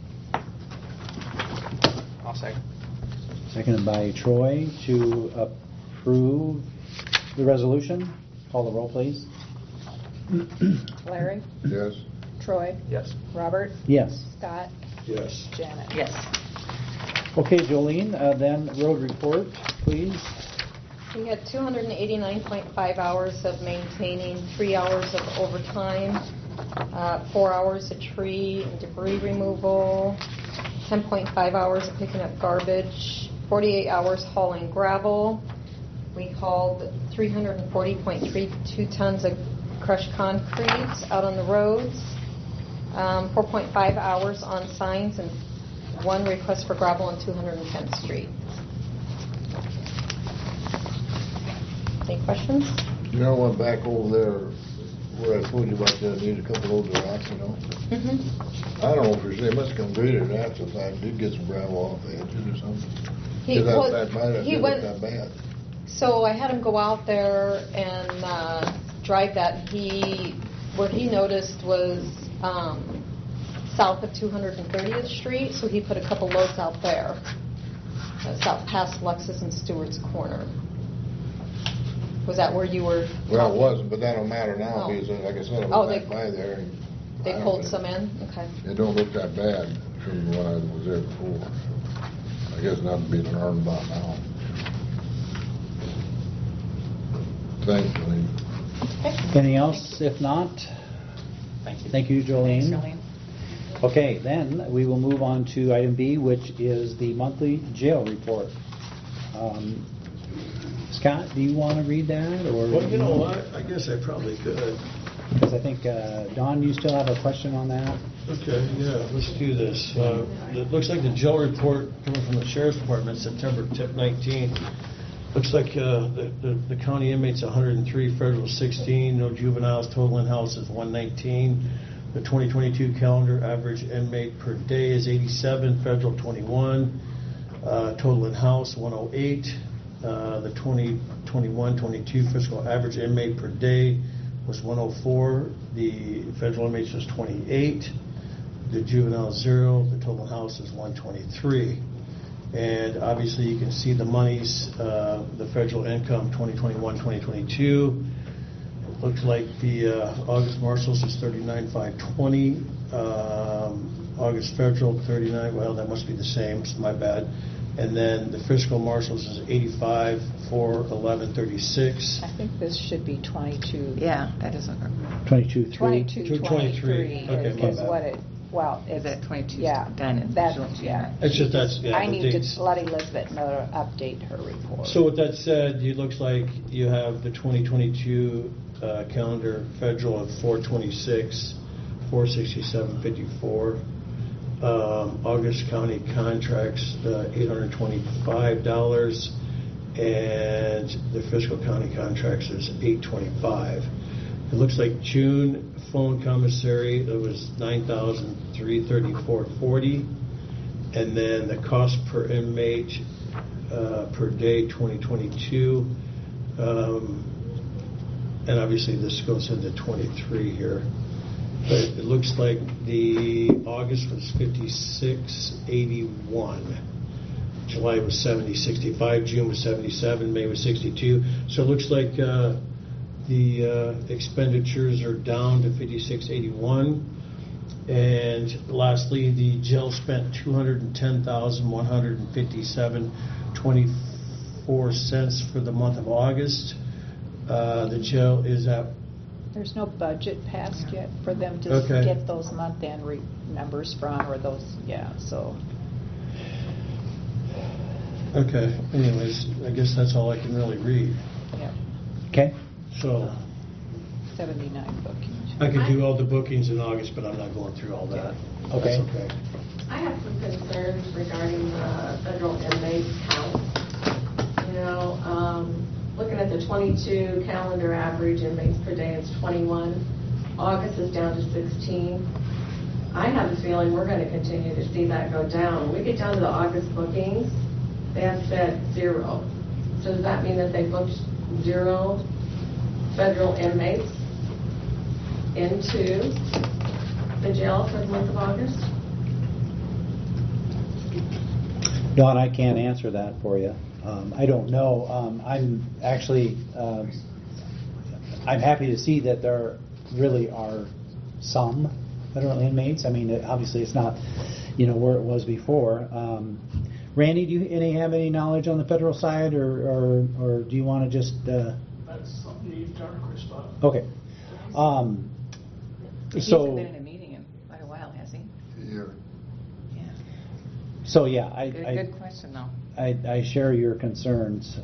I'll second. Seconded by Troy to approve the resolution. Call the roll, please. Larry? Yes. Troy? Yes. Robert? Yes. Scott? Yes. Janet? Yes. Okay, Jolene, then road report, please. We had 289.5 hours of maintaining, 3 hours of overtime, 4 hours of tree and debris removal, 10.5 hours of picking up garbage, 48 hours hauling gravel. We hauled 340.32 tons of crushed concrete out on the roads, 4.5 hours on signs, and 1 request for gravel on 210th Street. Any questions? Went back over there where I told you about that, need a couple loads of rocks, Mm-hmm. I don't know if they must come greater than that if I did get some gravel off the edges or something. He went. That bad. So I had him go out there and drive that. What he noticed was south of 230th Street, so he put a couple loads out there. That's out past Lexus and Stewart's Corner. Was that where you were? Well, it talking? wasn't, but that don't matter now, Oh. because like I said, I Oh, went they- back by there. And They I don't pulled think- some in? Okay. It don't look that bad from when I was there before. I guess nothing to be learned about now. Thanks, Lee. Anything else? If not, thank you, Jolene. Thanks, Jolene. Okay, then we will move on to item B, which is the monthly jail report. Scott, do you want to read that, or? Well, you know what, I guess I probably could. Because I think, Don, you still have a question on that? Okay, yeah, let's do this. It looks like the jail report coming from the Sheriff's Department, September 19th. Looks like the county inmates 103, federal 16, no juveniles, total in-house is 119. The 2022 calendar average inmate per day is 87, federal 21, total in-house 108. The 2021-22 fiscal average inmate per day was 104. The federal inmates was 28. The juvenile 0. The total in-house is 123. And obviously you can see the monies, the federal income 2021-2022. Looks like the August marshals is 39,520. August federal 39. Well, that must be the same. It's my bad. And then the fiscal marshals is 85,411.36. I think this should be 22. Yeah, that doesn't, 22.3? 22, 23. Okay, my is bad. what it, well, is it's, that 22 yeah, done in that's, visual yeah. It's just that's, yeah, I the need dates. to let Elizabeth know to update her report. So with that said, it looks like you have the 2022 calendar federal of 426, 467.54. August county contracts $825, and the fiscal county contracts is $825. It looks like June phone commissary, it was $9,334.40, and then the cost per inmate per day 2022, and obviously this goes into 23 here. But it looks like the August was 56.81. July was 70.65. June was 77. May was 62. So it looks like the expenditures are down to 56.81. And lastly, the jail spent $210,157.24 for the month of August. The jail is at. There's no budget passed yet for them to Okay. get those month-end numbers from, or those, yeah, so. Okay, anyways, I guess that's all I can really read. Yeah, Okay. So 79 bookings. I could do all the bookings in August, but I'm not going through all that. Okay. That's okay. I have some concerns regarding the federal inmate count. You know, looking at the 22 calendar average inmates per day, it's 21. August is down to 16. I have a feeling we're going to continue to see that go down. When we get down to the August bookings, they have said 0. So does that mean that they booked 0 federal inmates into the jail for the month of August? Don, I can't answer that for you. I don't know. I'm actually, I'm happy to see that there really are some federal inmates. I mean, obviously it's not, where it was before. Randy, do you have any knowledge on the federal side, or do you want to just? That's something you talk to Chris about. Okay. he So. hasn't been in a meeting in quite a while, has he? Yeah. Yeah. So yeah, Good question, though. I share your concerns.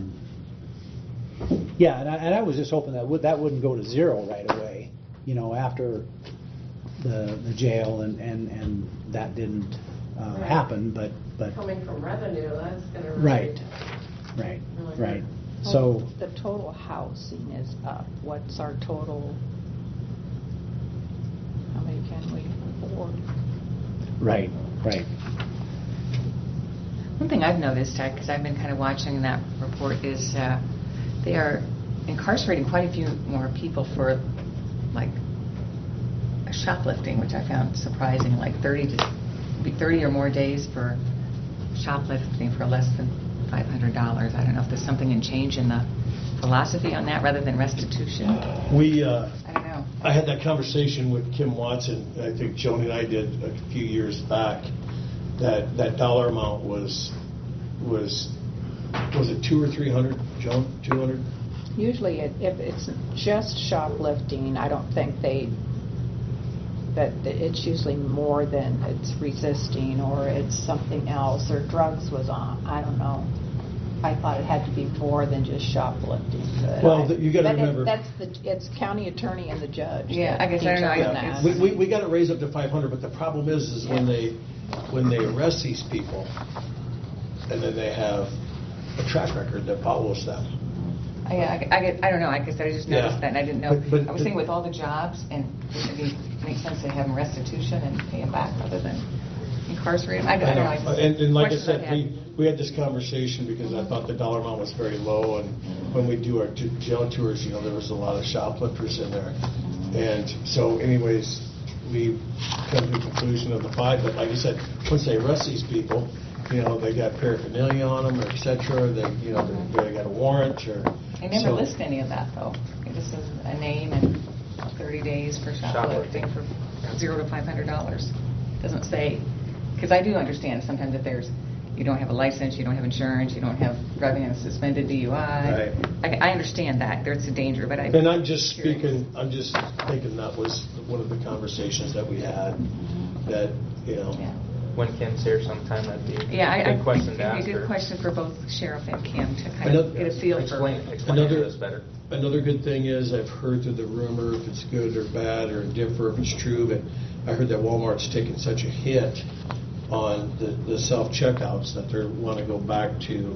Yeah, and I was just hoping that wouldn't go to 0 right away, after the jail, and that didn't happen, but Coming from revenue, that's going to right. really So Oh, the total housing is up. What's our total? How many can we afford? right. One thing I've noticed, because I've been kind of watching that report, is they are incarcerating quite a few more people for, like, shoplifting, which I found surprising, like 30 or more days for shoplifting for less than $500. I don't know if there's something in change in the philosophy on that rather than restitution. I don't know. I had that conversation with Kim Watson. I think Joni and I did a few years back. That dollar amount was it 200 or 300, Joan? 200? Usually, if it's just shoplifting, I don't think that it's usually more than it's resisting or it's something else or drugs was on. I don't know. I thought it had to be more than just shoplifting. Well, you got to remember. It's county attorney and the judge. Yeah, I guess I don't know. Yeah. We got to raise up to 500, but the problem is when they arrest these people, and then they have a track record that follows them. I don't know. I guess I just noticed that, and I didn't know. But I was thinking with all the jobs, and it makes sense to have them restitution and pay them back rather than incarcerate them. I don't know. And like I said, we had this conversation because I thought the dollar amount was very low, and when we do our jail tours, there was a lot of shoplifters in there, and so anyways, we come to the conclusion of the 5. But like I said, once they arrest these people, they got paraphernalia on them, or et cetera. They got a warrant, or. They never list any of that though. It just says a name and 30 days for shoplifting for $0 to $500. Doesn't say, because I do understand sometimes if you don't have a license, you don't have insurance, you don't have driving on a suspended DUI. Right. I understand that there's a danger, but And I'm just thinking that was one of the conversations that we had. That Yeah. When Kim's here sometime, that'd be a good question to ask a good her. question for both Sheriff and Kim to kind of get a feel Explain Another- to us better. Another good thing is I've heard through the rumor, if it's good or bad or indifferent, if it's true, but I heard that Walmart's taken such a hit on the self-checkouts that they want to go back to.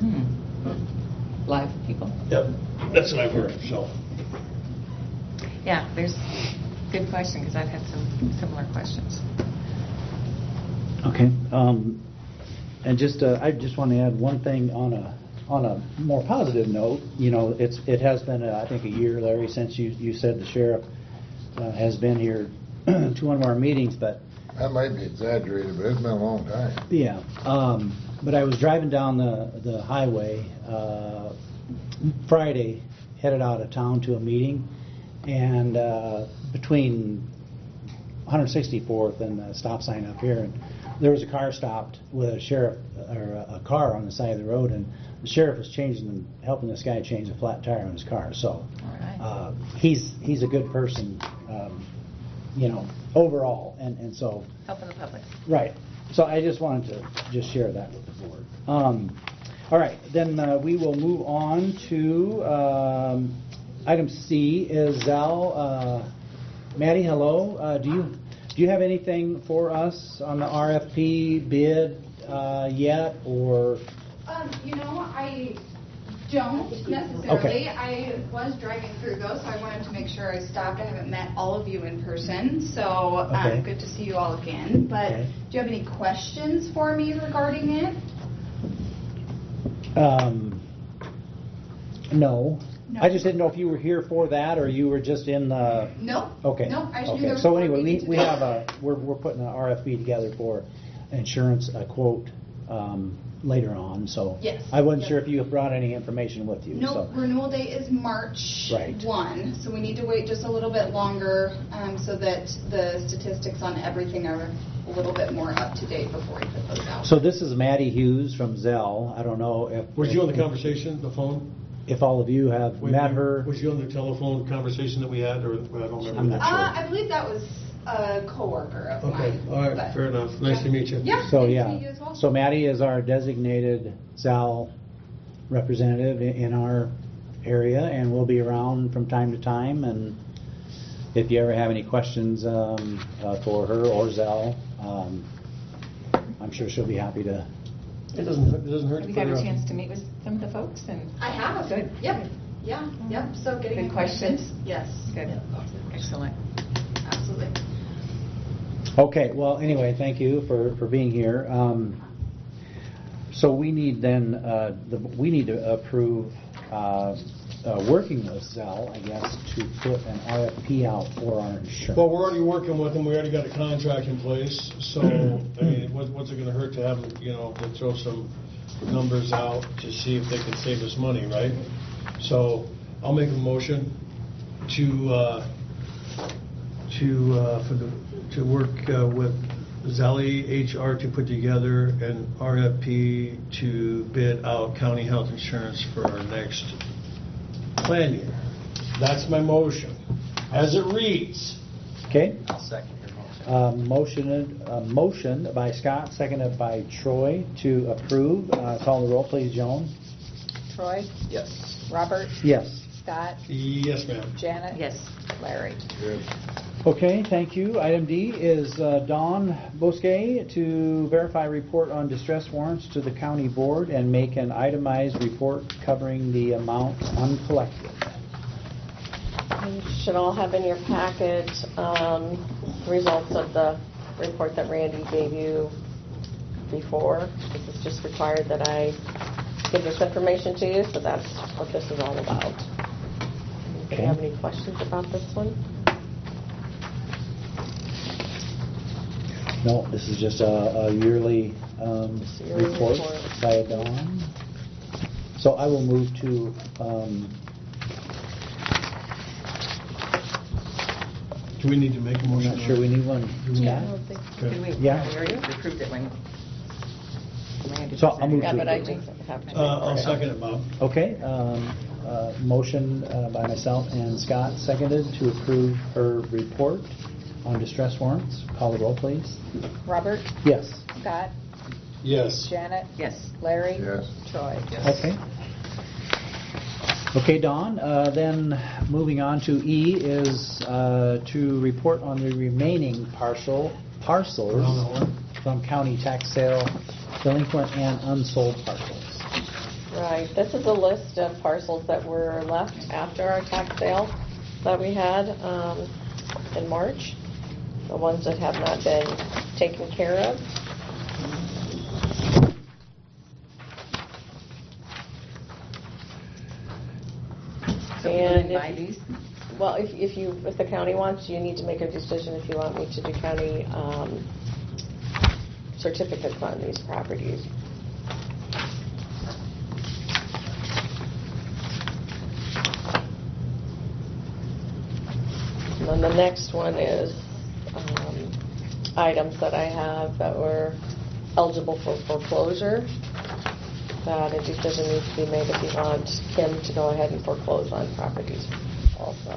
Live people. Yep, that's what I've heard, so. Yeah, there's good question because I've had some similar questions. Okay. And I just want to add one thing on a more positive note. It has been I think a year, Larry, since you said the sheriff has been here to one of our meetings, but That might be exaggerated, but it's been a long time. yeah. But I was driving down the highway Friday, headed out of town to a meeting, and between 164th and the stop sign up here, and there was a car stopped with a sheriff or a car on the side of the road, and the sheriff was helping this guy change a flat tire on his car. So he's a good person, overall, and so Helping the public. right. So I just wanted to share that with the board. All right, then we will move on to item C. Is Zal, Maddie? Hello. Do you have anything for us on the RFP bid yet, or? I don't necessarily. Okay. I was driving through though, so I wanted to make sure I stopped. I haven't met all of you in person, so Okay. good to see you all again. But Okay. do you have any questions for me regarding it? No. No. I just didn't know if you were here for that, or you were just in the. No. Okay. No, I should be Okay. there So before anyway, meeting we today. have we're putting an RFP together for insurance quote later on. So Yes. I wasn't Yes. sure if you brought any information with you. No, So. renewal date is March Right. 1, so we need to wait just a little bit longer so that the statistics on everything are a little bit more up to date before we put those out. So this is Maddie Hughes from Zell. I don't know if. Was you on the conversation, the phone? If all of you have met her. Was you on the telephone conversation that we had, or I don't remember? I'm not sure. I believe that was a coworker of Okay, mine. all right, but- fair enough. Nice to meet you. Yeah, So nice to yeah, meet you as well. so Maddie is our designated Zal representative in our area, and will be around from time to time. And if you ever have any questions for her or Zal, I'm sure she'll be happy to. It doesn't hurt. Have you got a chance to meet with some of the folks? And I have. Good. Yep. Yeah. Yep. So getting Good acquainted. questions? Yes. Good. Excellent. Absolutely. Okay, well, anyway, thank you for being here. So we need then, we need to approve working with Zell, I guess, to put an RFP out for our insurance. Well, we're already working with them, we already got a contract in place, so, I mean, what's it gonna hurt to have them, to throw some numbers out to see if they can save us money, right? So, I'll make a motion to work with Zelli HR to put together an RFP to bid out county health insurance for our next plan year. That's my motion, as it reads. Okay? I'll second your motion. Motion by Scott, seconded by Troy to approve. Call the roll, please, Joan. Troy? Yes. Robert? Yes. Scott? Yes, ma'am. Janet? Yes. Larry? Yes. Okay, thank you. Item D is Dawn Bosque to verify report on distress warrants to the county board and make an itemized report covering the amount uncollected. You should all have in your packet results of the report that Randy gave you before. This is just required that I give this information to you, so that's what this is all about. Do you have any questions about this one? No, this is just a yearly report by Dawn. So I will move to Do we need to make a I'm motion? not sure we need one. Yeah. Okay. Did we, Yeah. we already approved it when Randy So was I'll move Yeah, to but I approve. just have to. I'll second it, Bob. Okay, motion by myself and Scott, seconded to approve her report on distress warrants. Call the roll, please. Robert? Yes. Scott? Yes. Janet? Yes. Larry? Yes. Troy? Okay. Okay, Dawn, then moving on to E is to report on the remaining parcels from county tax sale, delinquent and unsold parcels. Right, this is a list of parcels that were left after our tax sale that we had in March, the ones that have not been taken care of. So we And can buy if- these? Well, if the county wants, you need to make a decision if you want me to do county certificates on these properties. And then the next one is items that I have that were eligible for foreclosure, that a decision needs to be made if you want Kim to go ahead and foreclose on properties also.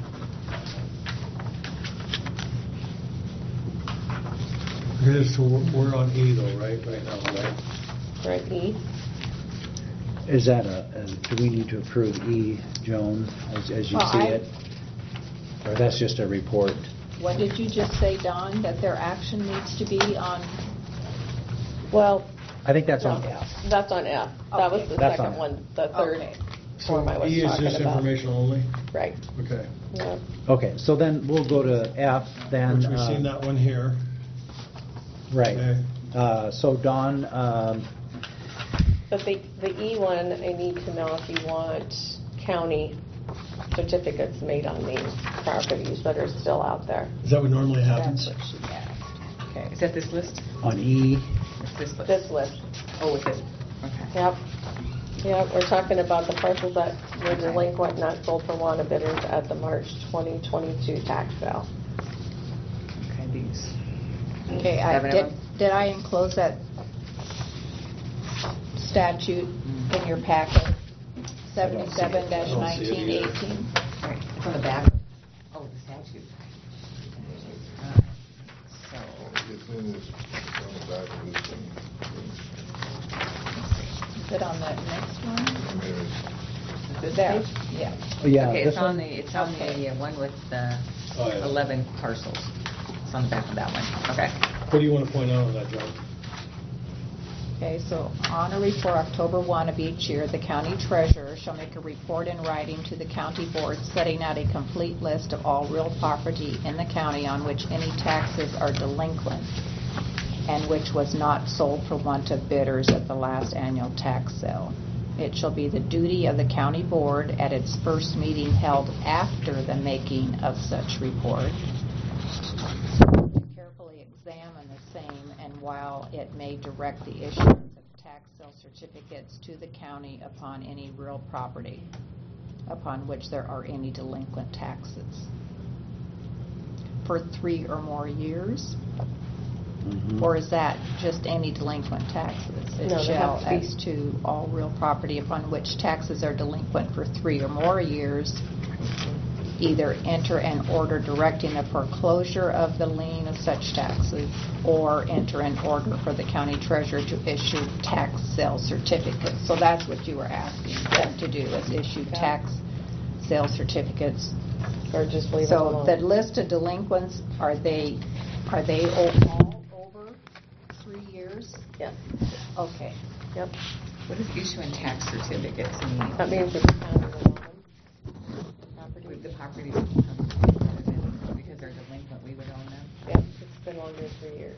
Okay, so we're on E though, right now, right? Right, E? Is that do we need to approve E, Joan, as you Well, see it? Or that's just a report? What did you just say, Don, that their action needs to be on? Well, I think that's no, on F. that's on F. That was the That's second on one, the third Okay. form I was E is talking just about. informational only? Right, Okay. yeah. Okay, so then we'll go to F, then. Which we've seen that one here. Right. Okay. So Dawn, But the E one, I need to know if you want county certificates made on these properties that are still out there. Is that what normally happens? That's what she asked. Okay, is that this list? on E, It's this list? This list. Oh, with this, okay. Yep. Yep, we're talking about the parcels that were delinquent, not sold for want of bidders at the March 2022 tax sale. Okay, these. Okay, Seven of them? did I enclose that statute in your packet? 77-1918? Right, it's on the back. Oh, the statute. So, It's in this, on the back of this thing. Is it on that next one? is this There, page? yeah. oh, yeah. Okay, this it's on one? the one with the Oh, yeah. 11 parcels. It's on the back of that one. Okay. What do you want to point out on that, John? Okay, so on or before October 1 of each year, the county treasurer shall make a report in writing to the county board setting out a complete list of all real property in the county on which any taxes are delinquent and which was not sold for want of bidders at the last annual tax sale. It shall be the duty of the county board at its first meeting held after the making of such report to carefully examine the same, and while it may direct the issuance of tax sale certificates to the county upon any real property upon which there are any delinquent taxes for 3 or more years. Or is that just any delinquent taxes? It No, they shall, have to be- as to all real property upon which taxes are delinquent for 3 or more years, either enter an order directing the foreclosure of the lien of such taxes, or enter an order for the county treasurer to issue tax sale certificates. So that's what you were asking them to do, is issue tax sale certificates. Or just leave it So alone? the list of delinquents, are they all over 3 years? Yes. Okay. Yep. What does issuing tax certificates mean? That means it's kind of a property. Would the property, because they're delinquent, we would own them? Yes, it's been longer than 3 years.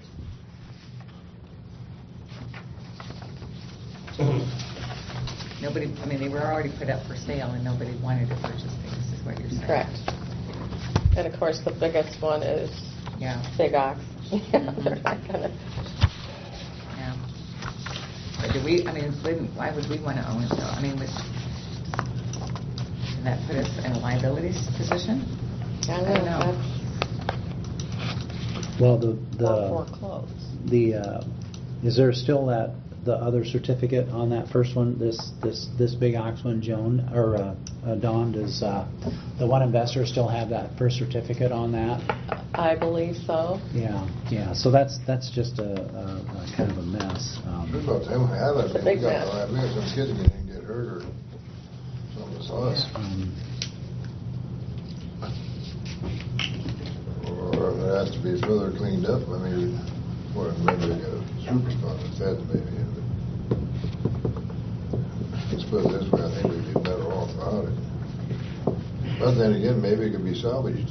Nobody, I mean, they were already put up for sale and nobody wanted to purchase these, is what you're saying? Correct. And of course, the biggest one is Yeah, Big Ox. They're not gonna, yeah. But do we, I mean, why would we want to own it though? I mean, would that put us in a liabilities position? I don't don't know. know. Well, Or foreclose. is there still the other certificate on that first one, this Big Ox one, Joan, or Dawn, does the one investor still have that first certificate on that? I believe so. Yeah, so that's just a kind of a mess. What about them have it? It's a big We got mess. we got some kids that didn't get hurt or something, it's us. Or if it has to be further cleaned up, I mean, or maybe they got a super spot that feds maybe. Let's put it this way, I think we'd be better off without it. But then again, maybe it could be salvaged.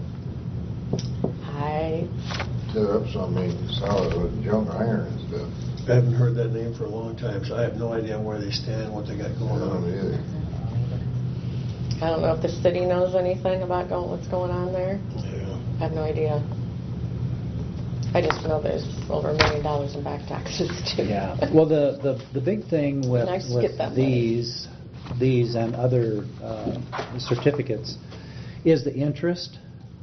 I, Tear up some, I mean, solid with junk iron and stuff. I haven't heard that name for a long time, so I have no idea where they stand, what they got I going don't on. either. I don't know if the city knows anything about what's going on there. Yeah. I have no idea. I just know there's over $1 million in back taxes too. Yeah, well, the big thing with Nice to get that these and other certificates is the interest.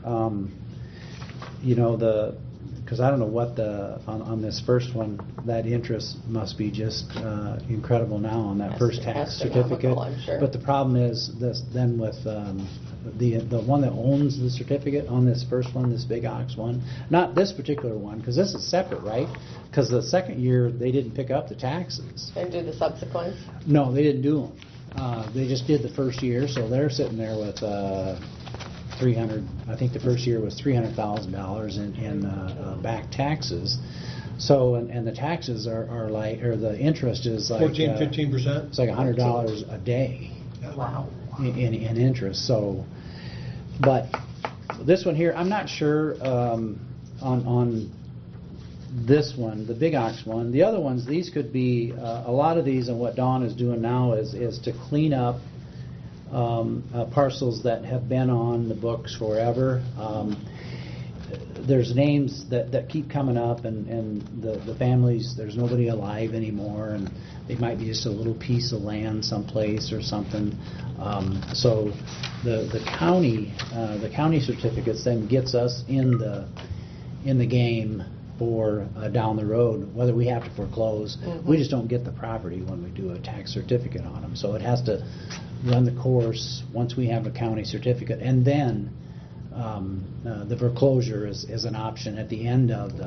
Because I don't know what on this first one, that interest must be just incredible now on that first tax certificate. Astronomical, I'm sure. But the problem is this then with the one that owns the certificate on this first one, this Big Ox one, not this particular one, because this is separate, right? Because the second year they didn't pick up the taxes. And do the subsequent. No, they didn't do them. They just did the first year, so they're sitting there with 300. I think the first year was $300,000 in back taxes. So and the taxes are like, or the interest is like 14-15%? It's like $100 a day. Wow. In interest. So, but this one here, I'm not sure on this one, the Big Ox one. The other ones, these could be a lot of these, and what Dawn is doing now is to clean up parcels that have been on the books forever. There's names that keep coming up, and the families, there's nobody alive anymore, and it might be just a little piece of land someplace or something. So the county certificates then gets us in the game for down the road, whether we have to foreclose. Mm-hmm. We just don't get the property when we do a tax certificate on them. So it has to run the course once we have a county certificate, and then the foreclosure is an option at the end of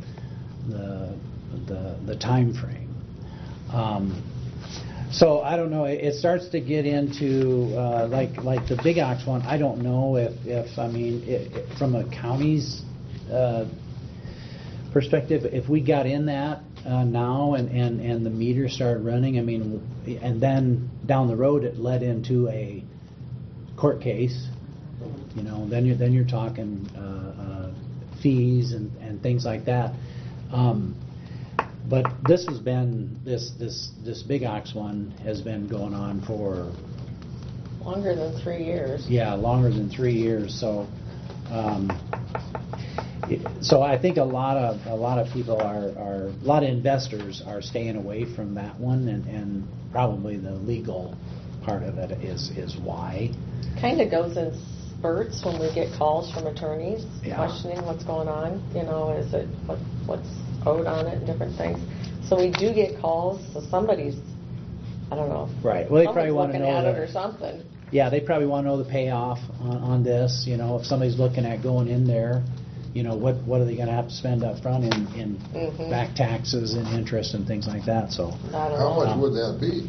the time frame. So I don't know. It starts to get into like the Big Ox one. I don't know if I mean from a county's perspective, if we got in that now and the meter started running, I mean, and then down the road it led into a court case. Then you're talking fees and things like that. But this has been, this Big Ox one has been going on for, Longer than 3 years. yeah, longer than 3 years, so, so I think a lot of people a lot of investors are staying away from that one, and probably the legal part of it is why. Kind of goes in spurts when we get calls from attorneys Yeah. questioning what's going on. You know, is it what's owed on it and different things. So we do get calls. So somebody's, I don't know. Right, well, they probably somebody's want to looking know at it the- or something. Yeah, they probably want to know the payoff on this, you know, if somebody's looking at going in there, you know, what are they going to have to spend up front in Mhm. back taxes and interest and things like that, so. I don't How know. much would that be?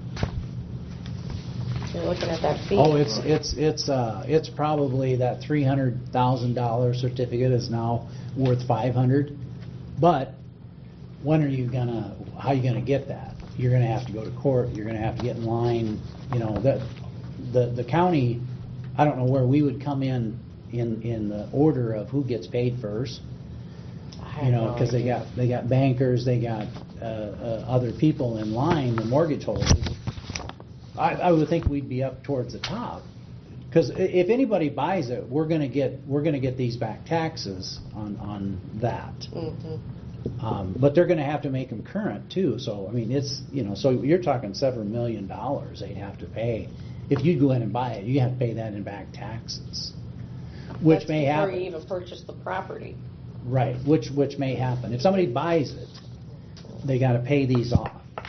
You're looking at that fee. Oh, it's probably that $300,000 certificate is now worth $500, but how are you gonna get that? You're gonna have to go to court, you're gonna have to get in line, you know, the county, I don't know where we would come in the order of who gets paid first, I have you know, no because they idea. got bankers, they got other people in line, the mortgage holders. I would think we'd be up towards the top, because if anybody buys it, we're gonna get these back taxes on that. Mhm. But they're gonna have to make them current too. So I mean, it's, you know, so you're talking several $1 million they'd have to pay if you go in and buy it. You have to pay that in back taxes, which That's may before happen. you even purchase the property. Right, which may happen if somebody buys it. They got to pay these off.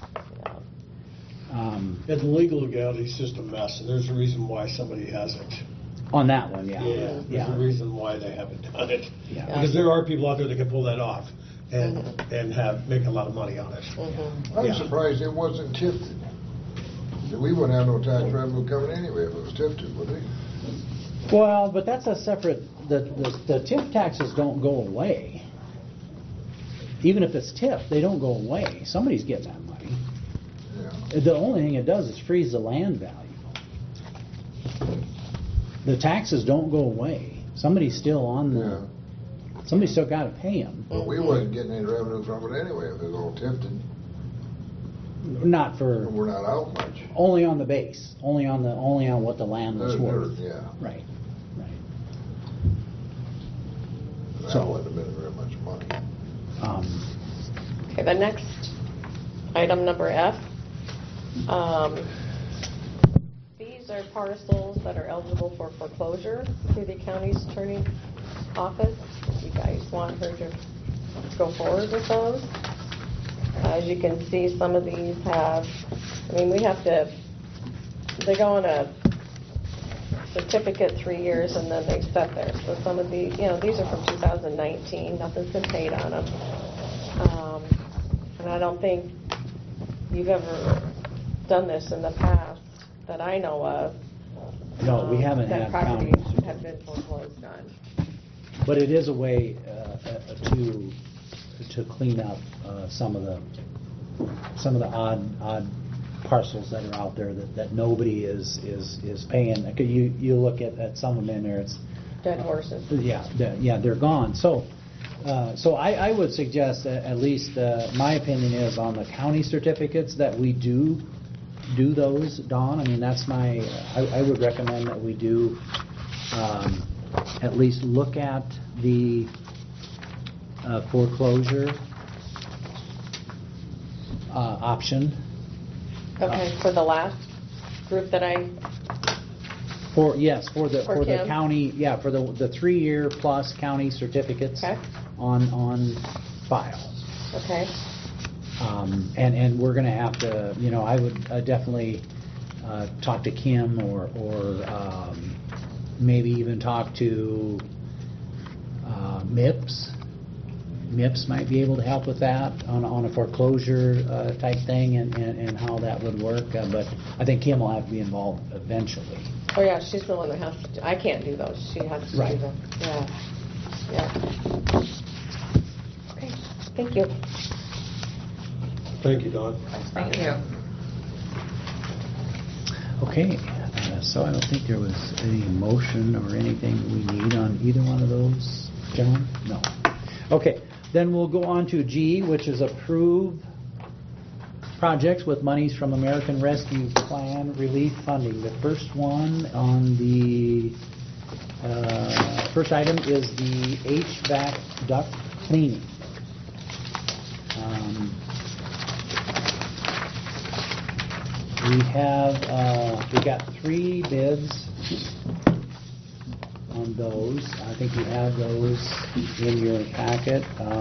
And the legal legality is just a mess, and there's a reason why somebody hasn't. On that one, yeah. There's a reason why they haven't done it. Yeah. Because there are people out there that can pull that off and make a lot of money on it. I'm Yeah. surprised it wasn't tipped. We wouldn't have no tax revenue coming anyway if it was tipped, would we? Well, but that's a separate. The tip taxes don't go away. Even if it's tipped, they don't go away. Somebody's getting that money. Yeah. The only thing it does is freeze the land value. The taxes don't go away. Somebody's still on the. Yeah. Somebody's still got to pay them. But we wasn't getting any revenue from it anyway if it was all tipped, and Not for we're not out much. only on the base, only on what the land was worth. Yeah. Right. That So- wouldn't have been very much money. Okay, the next item, number F. These are parcels that are eligible for foreclosure through the county's attorney office. If you guys want her to go forward with those. As you can see, some of these have, they go on a certificate 3 years and then they set there. So some of these, these are from 2019, nothing's been paid on them. And I don't think you've ever done this in the past that I know of. No, we haven't that had properties counties. have been foreclosed on. But it is a way to clean up some of the odd parcels that are out there that nobody is paying. You look at some of them in there, it's Dead horses. yeah, they're gone. So I would suggest that at least my opinion is on the county certificates that we do those, Dawn. I mean, that's I would recommend that we do at least look at the foreclosure option. Okay, for the last group that I, For the Kim? county, for the 3-year plus county certificates Okay. on file. okay, And we're going to have to, I would definitely talk to Kim or maybe even talk to MIPS. MIPS might be able to help with that on a foreclosure type thing and how that would work. But I think Kim will have to be involved eventually. oh yeah, she's the one that has to, I can't do those, she has to Right. do them. Yeah. Okay, thank you. Thank you, Don. Thank you. Okay, so I don't think there was any motion or anything we need on either one of those, John? No. Okay, Then we'll go on to G, which is approve projects with monies from American Rescue Plan relief funding. The first one on the first item is the HVAC duct cleaning. We got 3 bids on those. I think you have those in your packet.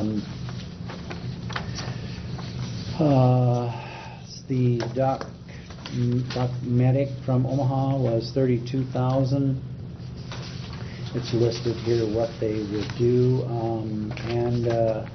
The Duck Medic from Omaha was $32,000. It's listed here what they would do, and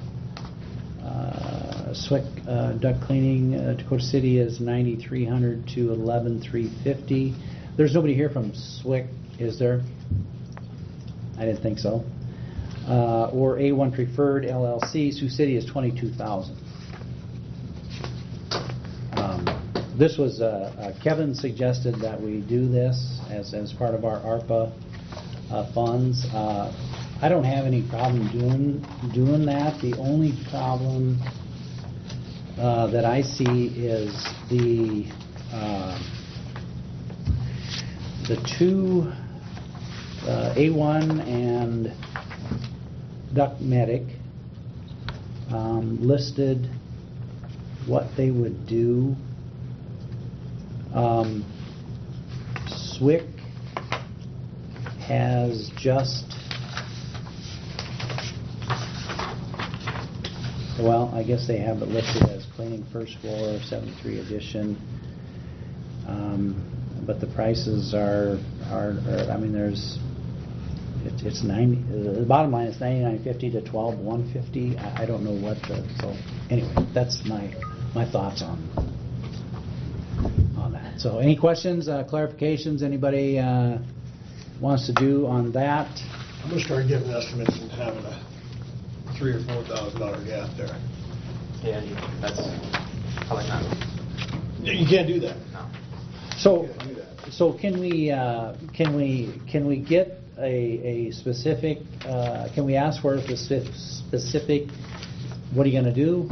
Swick duct cleaning Dakota City is $9,300 to $11,350. There's nobody here from Swick, is there? I didn't think so. Or A1 Preferred LLC, Sioux City is $22,000. This was Kevin suggested that we do this as part of our ARPA funds. I don't have any problem doing that. The only problem that I see is the 2 A1 and Duck Medic listed what they would do. Swick has just, well, I guess they have it listed as cleaning first floor, 73 edition. But the prices are I mean, it's 90. The bottom line is $99.50 to $12,150. I don't know what so anyway, that's my thoughts on that. So any questions, clarifications, anybody wants to do on that? I'm gonna start getting estimates and having a $3,000 or $4,000 gap there. Yeah, that's probably not. You can't do that. No. So can we get a specific? Can we ask for a specific? What are you going to do?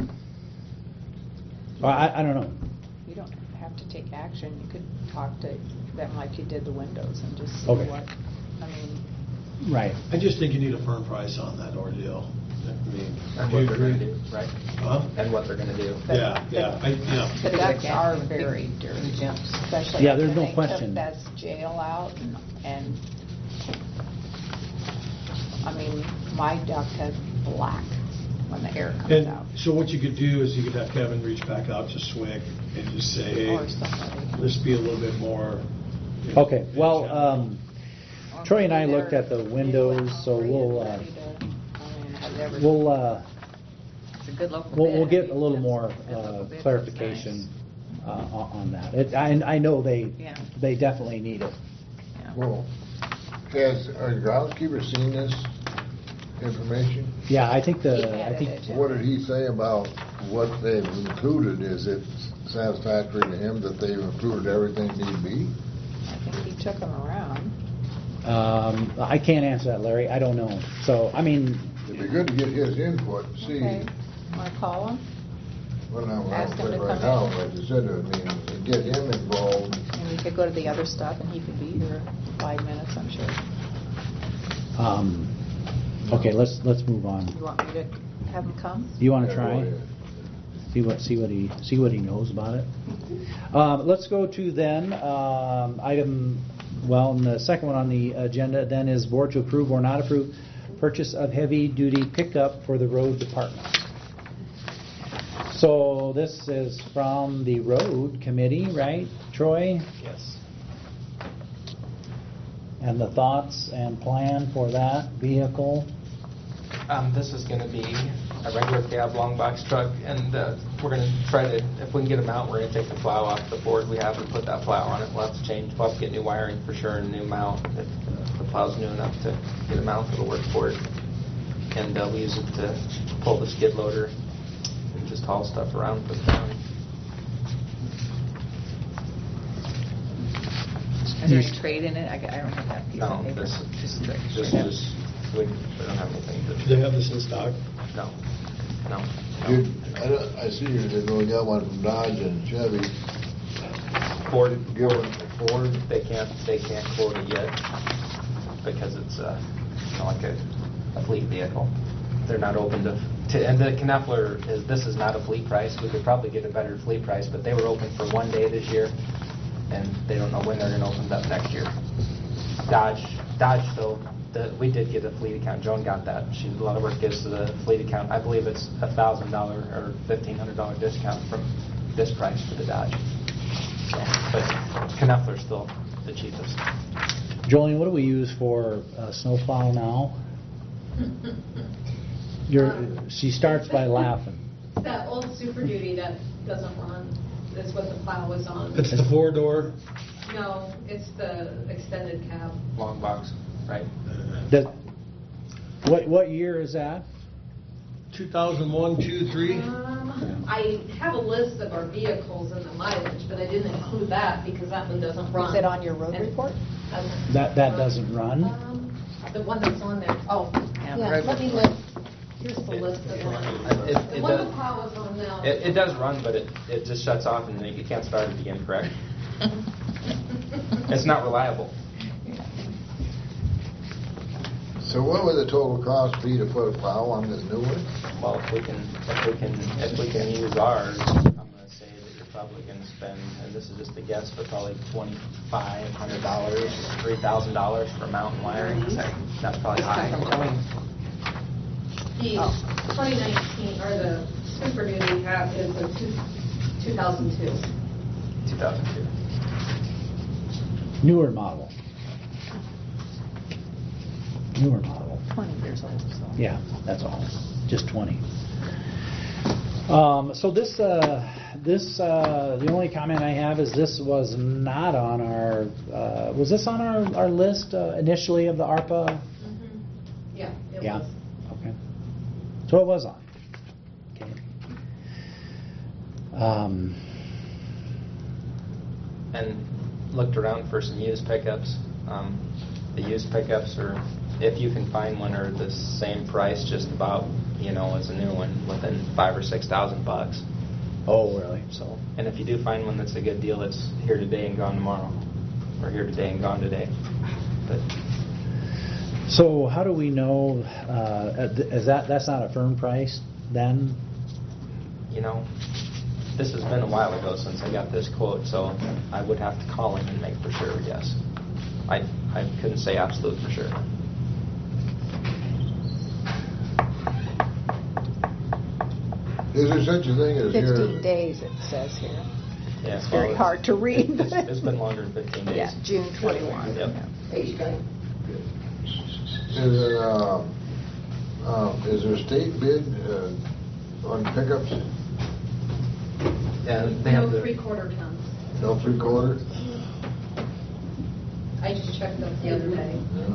I don't know. You don't have to take action. You could talk to them like you did the windows and just see Okay. what. I mean. Right. I just think you need a firm price on that ordeal. I mean, And do what you they're going agree? to do, right? Huh? And what they're going to do. Yeah. The ducks are very dirty, especially Yeah, there's after no they question. took that jail out and I mean, my duck has black when the air comes out. And so what you could do is you could have Kevin reach back out to Swick and just say, hey, Or somebody. let's be a little bit more. You know, Okay. Well, Troy and I looked at the windows, so we'll It's a good local we'll bid. get a little more Good local bid. clarification on that. I know they definitely need it. Well, are your groundskeepers seen this information? Yeah, I think What did he say about what they've included? Is it satisfactory to him that they've included everything need be? I think he took them around. I can't answer that, Larry. I don't know. So I mean, It'd be good to get his input, see. Okay. Want to call him? Well, now, Ask him to right come now, like you said, I mean, get him involved. And we could go to the other stuff and he could be here in 5 minutes, I'm sure. okay, let's move on. You want me to have him come? You want to Yeah, try? go ahead. See what he knows about it. Let's go to then item. Well, and the second one on the agenda then is board to approve or not approve purchase of heavy duty pickup for the road department. So this is from the road committee, right, Troy? Yes. And the thoughts and plan for that vehicle? This is going to be a regular cab long box truck, and we're going to try to, if we can get them out, we're going to take the plow off the board we have and put that plow on it. We'll have to get new wiring for sure and new mount. If the plow's new enough to get a mount that'll work for it. And we'll use it to pull the skid loader and just haul stuff around for the county. Is there any trade in it? I don't have that piece No, of paper. we don't have anything. Do they have this in stock? No. No. I see you're going to get one from Dodge and Chevy. Ford, Give one to Ford. they can't quote it yet because it's like a fleet vehicle. They're not open to and the Knepfler this is not a fleet price. We could probably get a better fleet price, but they were open for one day this year, and they don't know when they're going to open it up next year. Dodge though, we did get a fleet account. Joan got that. A lot of work gives to the fleet account. I believe it's $1,000 or $1,500 discount from this price for the Dodge. So, but Knepfler's still the cheapest. Jolene, what do we use for snowplow now? She starts by laughing. That old Super Duty that doesn't run is what the plow was on. It's the 4-door. No, it's the extended cab. Long box, right? What year is that? 2001, 2, 3. I have a list of our vehicles and the mileage, but I didn't include that because that one doesn't run. Is it on your road report? That doesn't run? The one that's on there. Oh, Yeah, let me list. Here's the list of ones. The one the plow is on now. It does run, but it just shuts off and you can't start it again, correct? It's not reliable. So what would the total cost be to put a plow on this new one? Well, if we can use ours, I'm going to say that you're probably going to spend, and this is just a guess, but probably $2,500, $3,000 for mountain wiring. That's probably high. The 2019, or the Super Duty cab is a 2002. 2002. Newer model. Newer model. 20 years old. So. Yeah, that's all. Just 20. So this, the only comment I have is this was not on our. Was this on our list initially of the ARPA? Yeah, it Yeah. was. Okay. So it was on. Okay. And looked around for some used pickups. The used pickups are, if you can find one, are the same price, just about, as a new one, within $5,000 or $6,000. Oh, really? So, and if you do find one that's a good deal, it's here today and gone tomorrow, or here today and gone today. But So how do we know? Is that's not a firm price then? this has been a while ago since I got this quote, so I would have to call him and make for sure. Yes, I couldn't say absolute for sure. Is there such a thing as 15 days, it says here. Yeah, It's very hard to read. It's been longer than 15 days. Yeah, June 21. Yep. Is there a state bid on pickups? Yeah, they have No the 3/4 tons. No 3/4? I just checked up the other day. Yeah.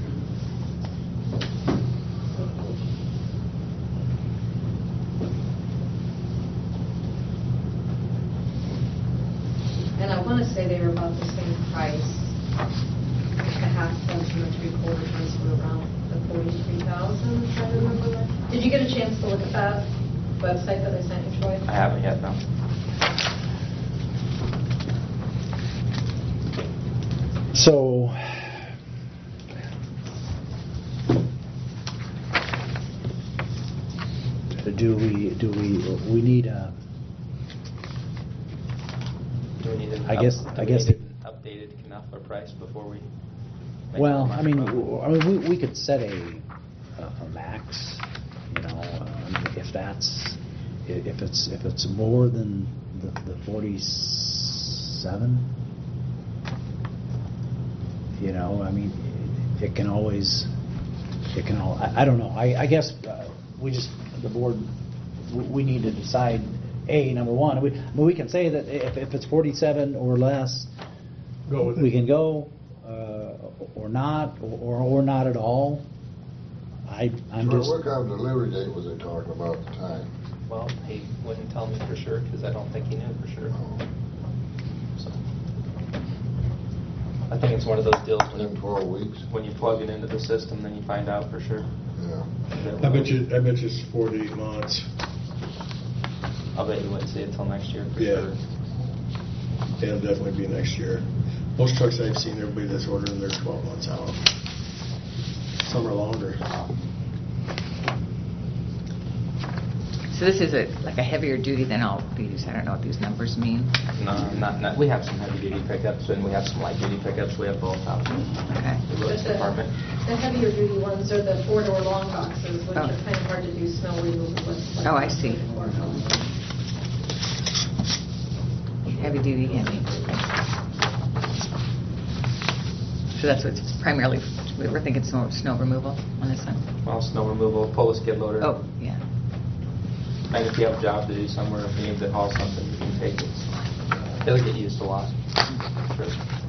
And I want to say they were about the same price. The half tons and the 3/4 tons were around the 43,000, if I remember that. Did you get a chance to look at that website that I sent you, Troy? I haven't yet, no. So, do we need a? Do we need an I guess an updated Knopfler price before we? make Well, the I mean, mark? we could set a max, if it's more than the 47, I mean, it can always, I don't know. I guess the board, we need to decide, number one, we can say that if it's 47 or less, Go with it. we can go, or not, or not at all. I'm So just. what kind of delivery date was they talking about at the time? Well, he wouldn't tell me for sure because I don't think he knew for sure. So, I think it's one of those deals Within 12 weeks? when you plug it into the system, then you find out for sure. Yeah. I bet you it's 4 to 8 months. I'll bet you wouldn't see it till next year for Yeah. sure. It'll definitely be next year. Most trucks I've seen, everybody that's ordering, they're 12 months out. Some are longer. So this is like a heavier duty than all these. I don't know what these numbers mean. No, not. We have some heavy duty pickups and we have some light duty pickups. We have both out there. Okay. The roads department. The heavier duty ones are the 4-door long boxes, which Oh. are kind of hard to do snow removal with. like Oh, I see. 4 Heavy duty, heavy. So that's what's primarily, we're thinking snow removal on this one? Well, snow removal, pull a skid loader. Oh, yeah. And if you have a job to do somewhere, if you need to haul something, you can take it. It'll get used a lot. Sure.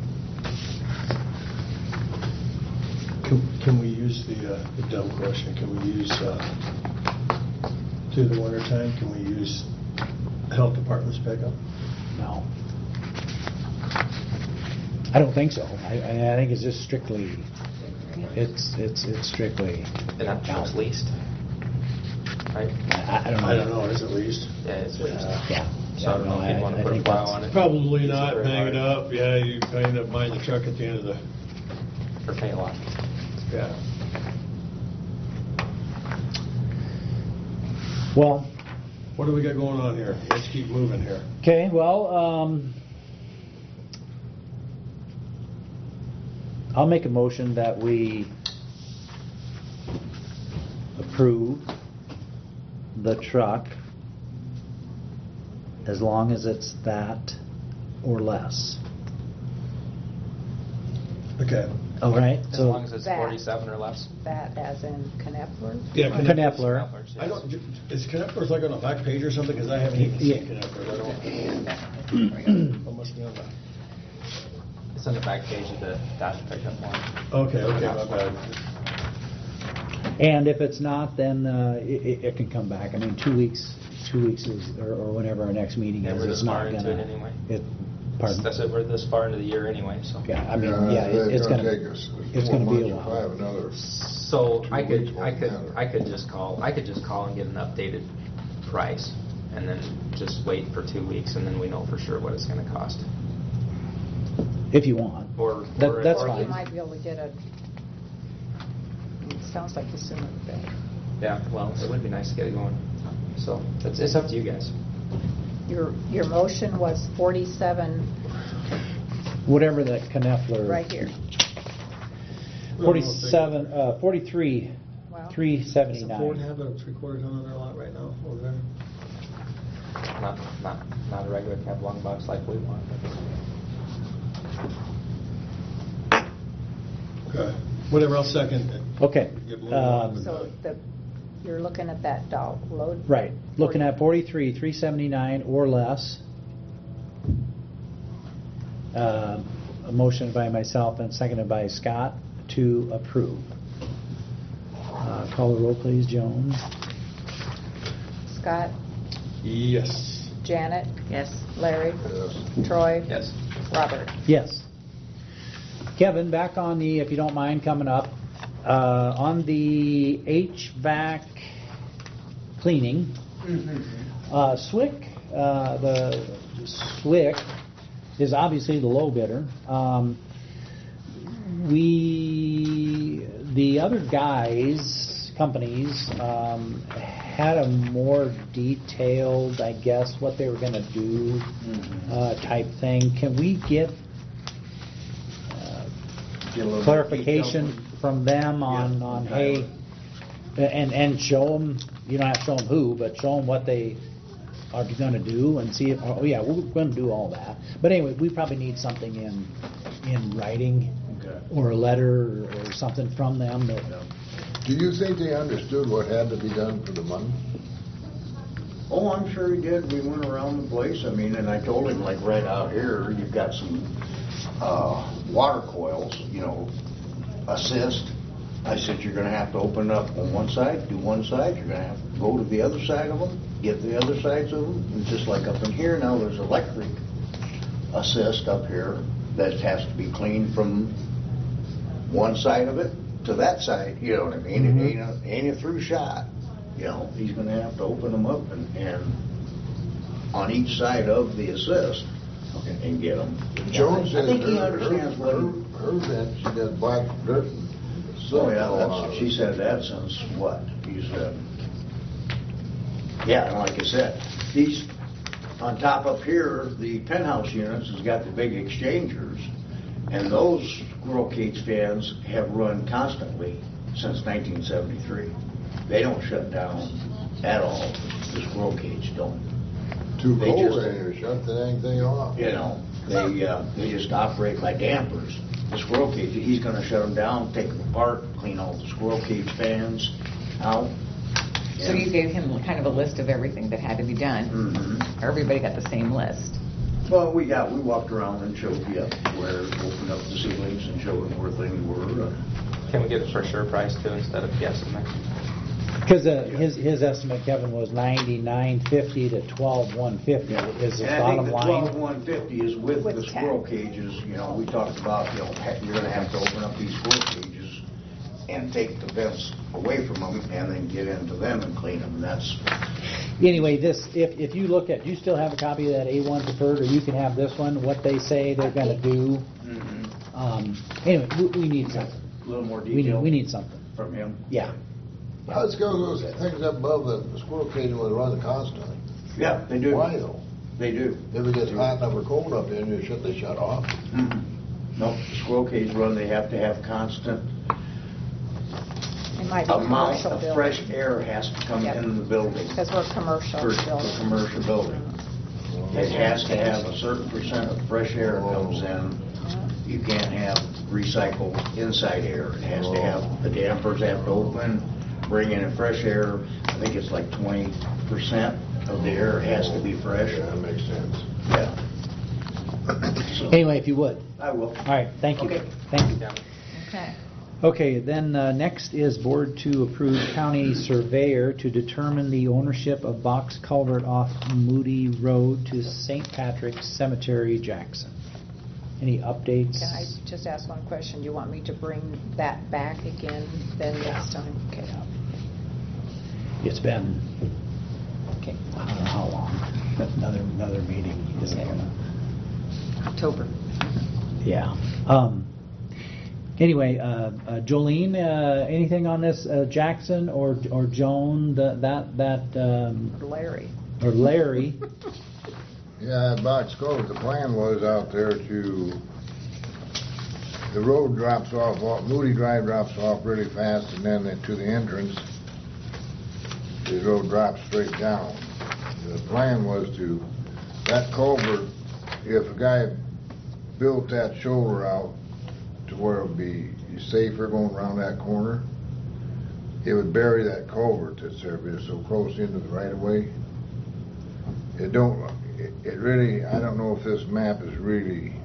Can we use the dumb question? Can we use through the winter time? Can we use health department's pickup? No. I don't think so. I think it's just strictly, it's strictly. And that's leased. Right? I don't know. I don't know. Is it leased? Yeah, it's leased. Yeah. So I don't know if you'd want to put a plow on it. Probably not. It's very Hang it hard. up. Yeah, you end up buying the truck at the end of the. Or pay a lot. Yeah. Well, What do we got going on here? Let's keep moving here. okay, well, I'll make a motion that we approve the truck as long as it's that or less. Okay. All right? As So long as it's That. 47 or less. That as in Knepler? Yeah, Knepler. I don't. Is Knepler's like on the back page or something? Because I haven't even seen Knepler. I don't. It must be on the. It's on the back page of the Dodge pickup one. Okay. My bad. And if it's not, then it can come back. I mean, 2 weeks is, or whenever our next meeting Yeah, is, we're it's this not far into gonna. it anyway. Pardon? That's it. We're this far into the year anyway, so. Yeah, I mean, yeah, it's gonna take us. it's 4 gonna be a months or while. five, another. So 2 I weeks could won't matter. I could just call and get an updated price, and then just wait for 2 weeks, and then we know for sure what it's going to cost. If you want. That's Or you fine. might be able to get it sounds like the sooner the better. Yeah, well, it would be nice to get it going. So it's up to you guys. Your motion was 47 Whatever the Knepler. right here. 43, Wow. 379. Does Ford have a 3/4 ton on their lot right now over there? Not a regular cab long box like we want. Okay. Whatever. I'll second it. Okay. Get moving on with So that. you're looking at that load? Right. Looking at 43, 379 or less. A motion by myself and seconded by Scott to approve. Call the roll, please, Joan. Scott? Yes. Janet? Yes. Larry? Yes. Troy? Yes. Robert? Yes. Kevin, back on the, if you don't mind coming up, on the HVAC cleaning, Swick, the Swick is obviously the low bidder. The other companies, had a more detailed, I guess, what they were going to do type thing. Can we get clarification from them on hey, and show them, you don't have to show them who, but show them what they are going to do and see if, oh yeah, we're going to do all that. But anyway, we probably need something in writing or a letter or something from them that. Do you think they understood what had to be done for the money? Oh, I'm sure he did. We went around the place. I mean, and I told him, like, right out here, you've got some water coils, assist. I said, you're going to have to open up on one side, do one side. You're going to have to go to the other side of them, get the other sides of them. And just like up in here now, there's electric assist up here that has to be cleaned from one side of it to that side, you know what I mean? It ain't a through shot. You know, he's gonna have to open them up and on each side of the assist and get them. Jones I says think he understands what. her vent, she got black dirt and Oh, soot yeah, all out of that's, it. she said that since what? He said, yeah, and like I said, these, on top up here, the penthouse units has got the big exchangers, and those squirrel cage fans have run constantly since 1973. They don't shut down at all. The squirrel cage don't. Too They cold just- in here, shut the dang thing off. You know, they just operate by dampers. The squirrel cage, he's gonna shut them down, take them apart, clean all the squirrel cage fans out. So you gave him kind of a list of everything that had to be done. Mhm. Everybody got the same list. Well, we walked around and showed you where, opened up the ceilings and showed them where things were. Can we get a for sure price too instead of guessing there? Because his estimate, Kevin, was $99.50 to $12,150 is the And I bottom think the line. 12,150 is with With the tax. squirrel cages. You know, we talked about, you know, you're gonna have to open up these squirrel cages and take the vents away from them and then get into them and clean them. That's, Anyway, this, if you look at, you still have a copy of that A1 preferred, or you can have this one, what they say they're gonna do. Anyway, we need something. a little more We detail need, we need something. from him. Yeah. How's it go, those things up above the squirrel cage will run constantly? Yeah, they do. Why though? They do. If it gets hot enough or cold up there, they shut off. No, the squirrel cage run, they have to have constant It might be a amount commercial of building. fresh air has to come Yep. in the building. Because we're a commercial For building. a commercial building. It has to have a certain percent of fresh air comes in. You can't have recycled inside air. It has to have, the dampers have to open, bring in fresh air. I think it's like 20% of the air has to be fresh. Yeah, that makes sense. Yeah. So, Anyway, if you would. I will. All right, thank you. Okay. Thank you. Okay. Okay, then next is board to approve county surveyor to determine the ownership of box culvert off Moody Road to St. Patrick's Cemetery, Jackson. Any updates? Can I just ask one question? Do you want me to bring that back again then next time? Okay. It's been, Okay. I don't know how long, another meeting isn't gonna. October. Yeah. Anyway, Jolene, anything on this, Jackson or Joan, Larry. or Larry? Yeah, at Box Cove, the plan was out there to, the road drops off, Moody Drive drops off really fast, and then to the entrance, the road drops straight down. The plan was to, that culvert, if a guy built that shoulder out to where it would be safer going around that corner, it would bury that culvert that's there, but it's so close into the right of way. It really, I don't know if this map is really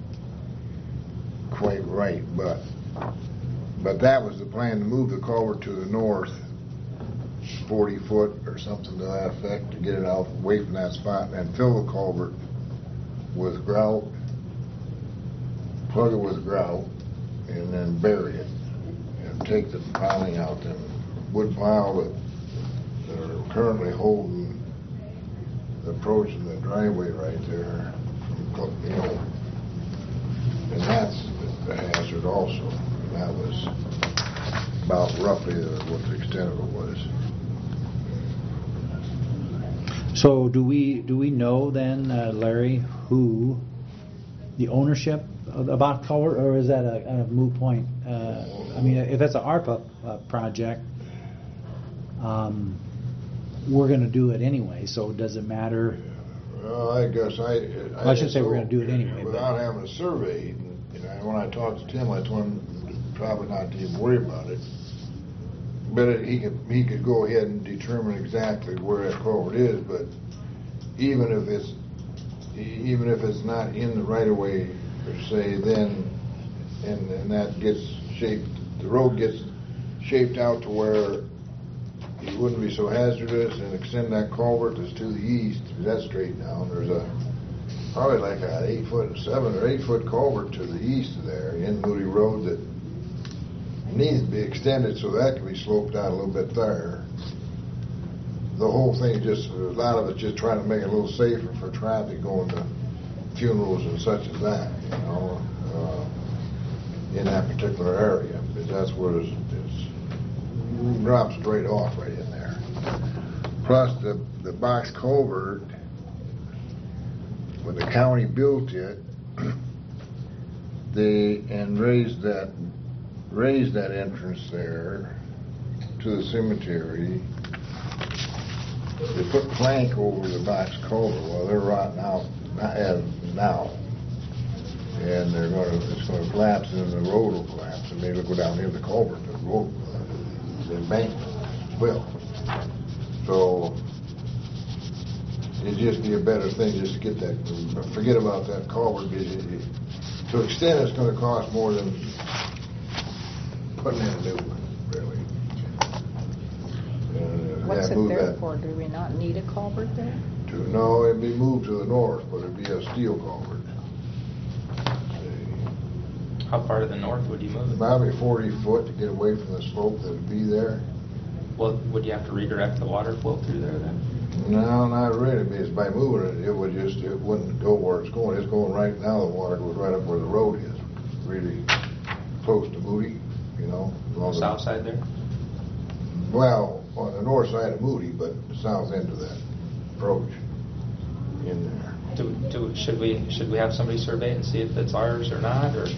quite right, but that was the plan, to move the culvert to the north 40 foot or something to that effect, to get it out away from that spot and fill the culvert with grout, plug it with grout, and then bury it and take the piling out, the wood pile that are currently holding, approaching the driveway right there from, and that's the hazard also. And that was about roughly what the extent of it was. So do we know then, Larry, who the ownership of the box culvert, or is that a moot point? I mean, if it's an ARPA project, we're going to do it anyway. So does it matter? Well, I guess I should say we're going to do it anyway. Without having a survey, when I talked to Tim, I told him probably not to even worry about it. But he could go ahead and determine exactly where that culvert is. But even if it's not in the right of way per se, then and that gets shaped, the road gets shaped out to where it wouldn't be so hazardous, and extend that culvert that's to the east, because that's straight down. There's probably like a 7 or 8 foot culvert to the east of there in Moody Road that needs to be extended so that can be sloped out a little bit there. The whole thing, just a lot of it, just trying to make it a little safer for traffic going to funerals and such as that, you know, in that particular area, because that's where it's drops straight off right in there. Plus the box culvert, when the county built it, they raised that entrance there to the cemetery. They put plank over the box culvert. Well, they're rotting out now, and it's going to collapse, and the road will collapse, and maybe go down near the culvert. The road, the embankment will. So it'd just be a better thing just to get that. Forget about that culvert. To extend, it's going to cost more than putting in a new one, really. What's it there for? Do we not need a culvert there? No, it'd be moved to the north, but it'd be a steel culvert. How far to the north would you move it? Probably 40 foot to get away from the slope that'd be there. Well, would you have to redirect the water flow through there then? No, not really, because by moving it, it wouldn't go where it's going. It's going right now, the water goes right up where the road is, really close to Moody, you know. On the south side there? Well, on the north side of Moody, but the south end of that approach in there. Should we have somebody survey it and see if it's ours or not, or?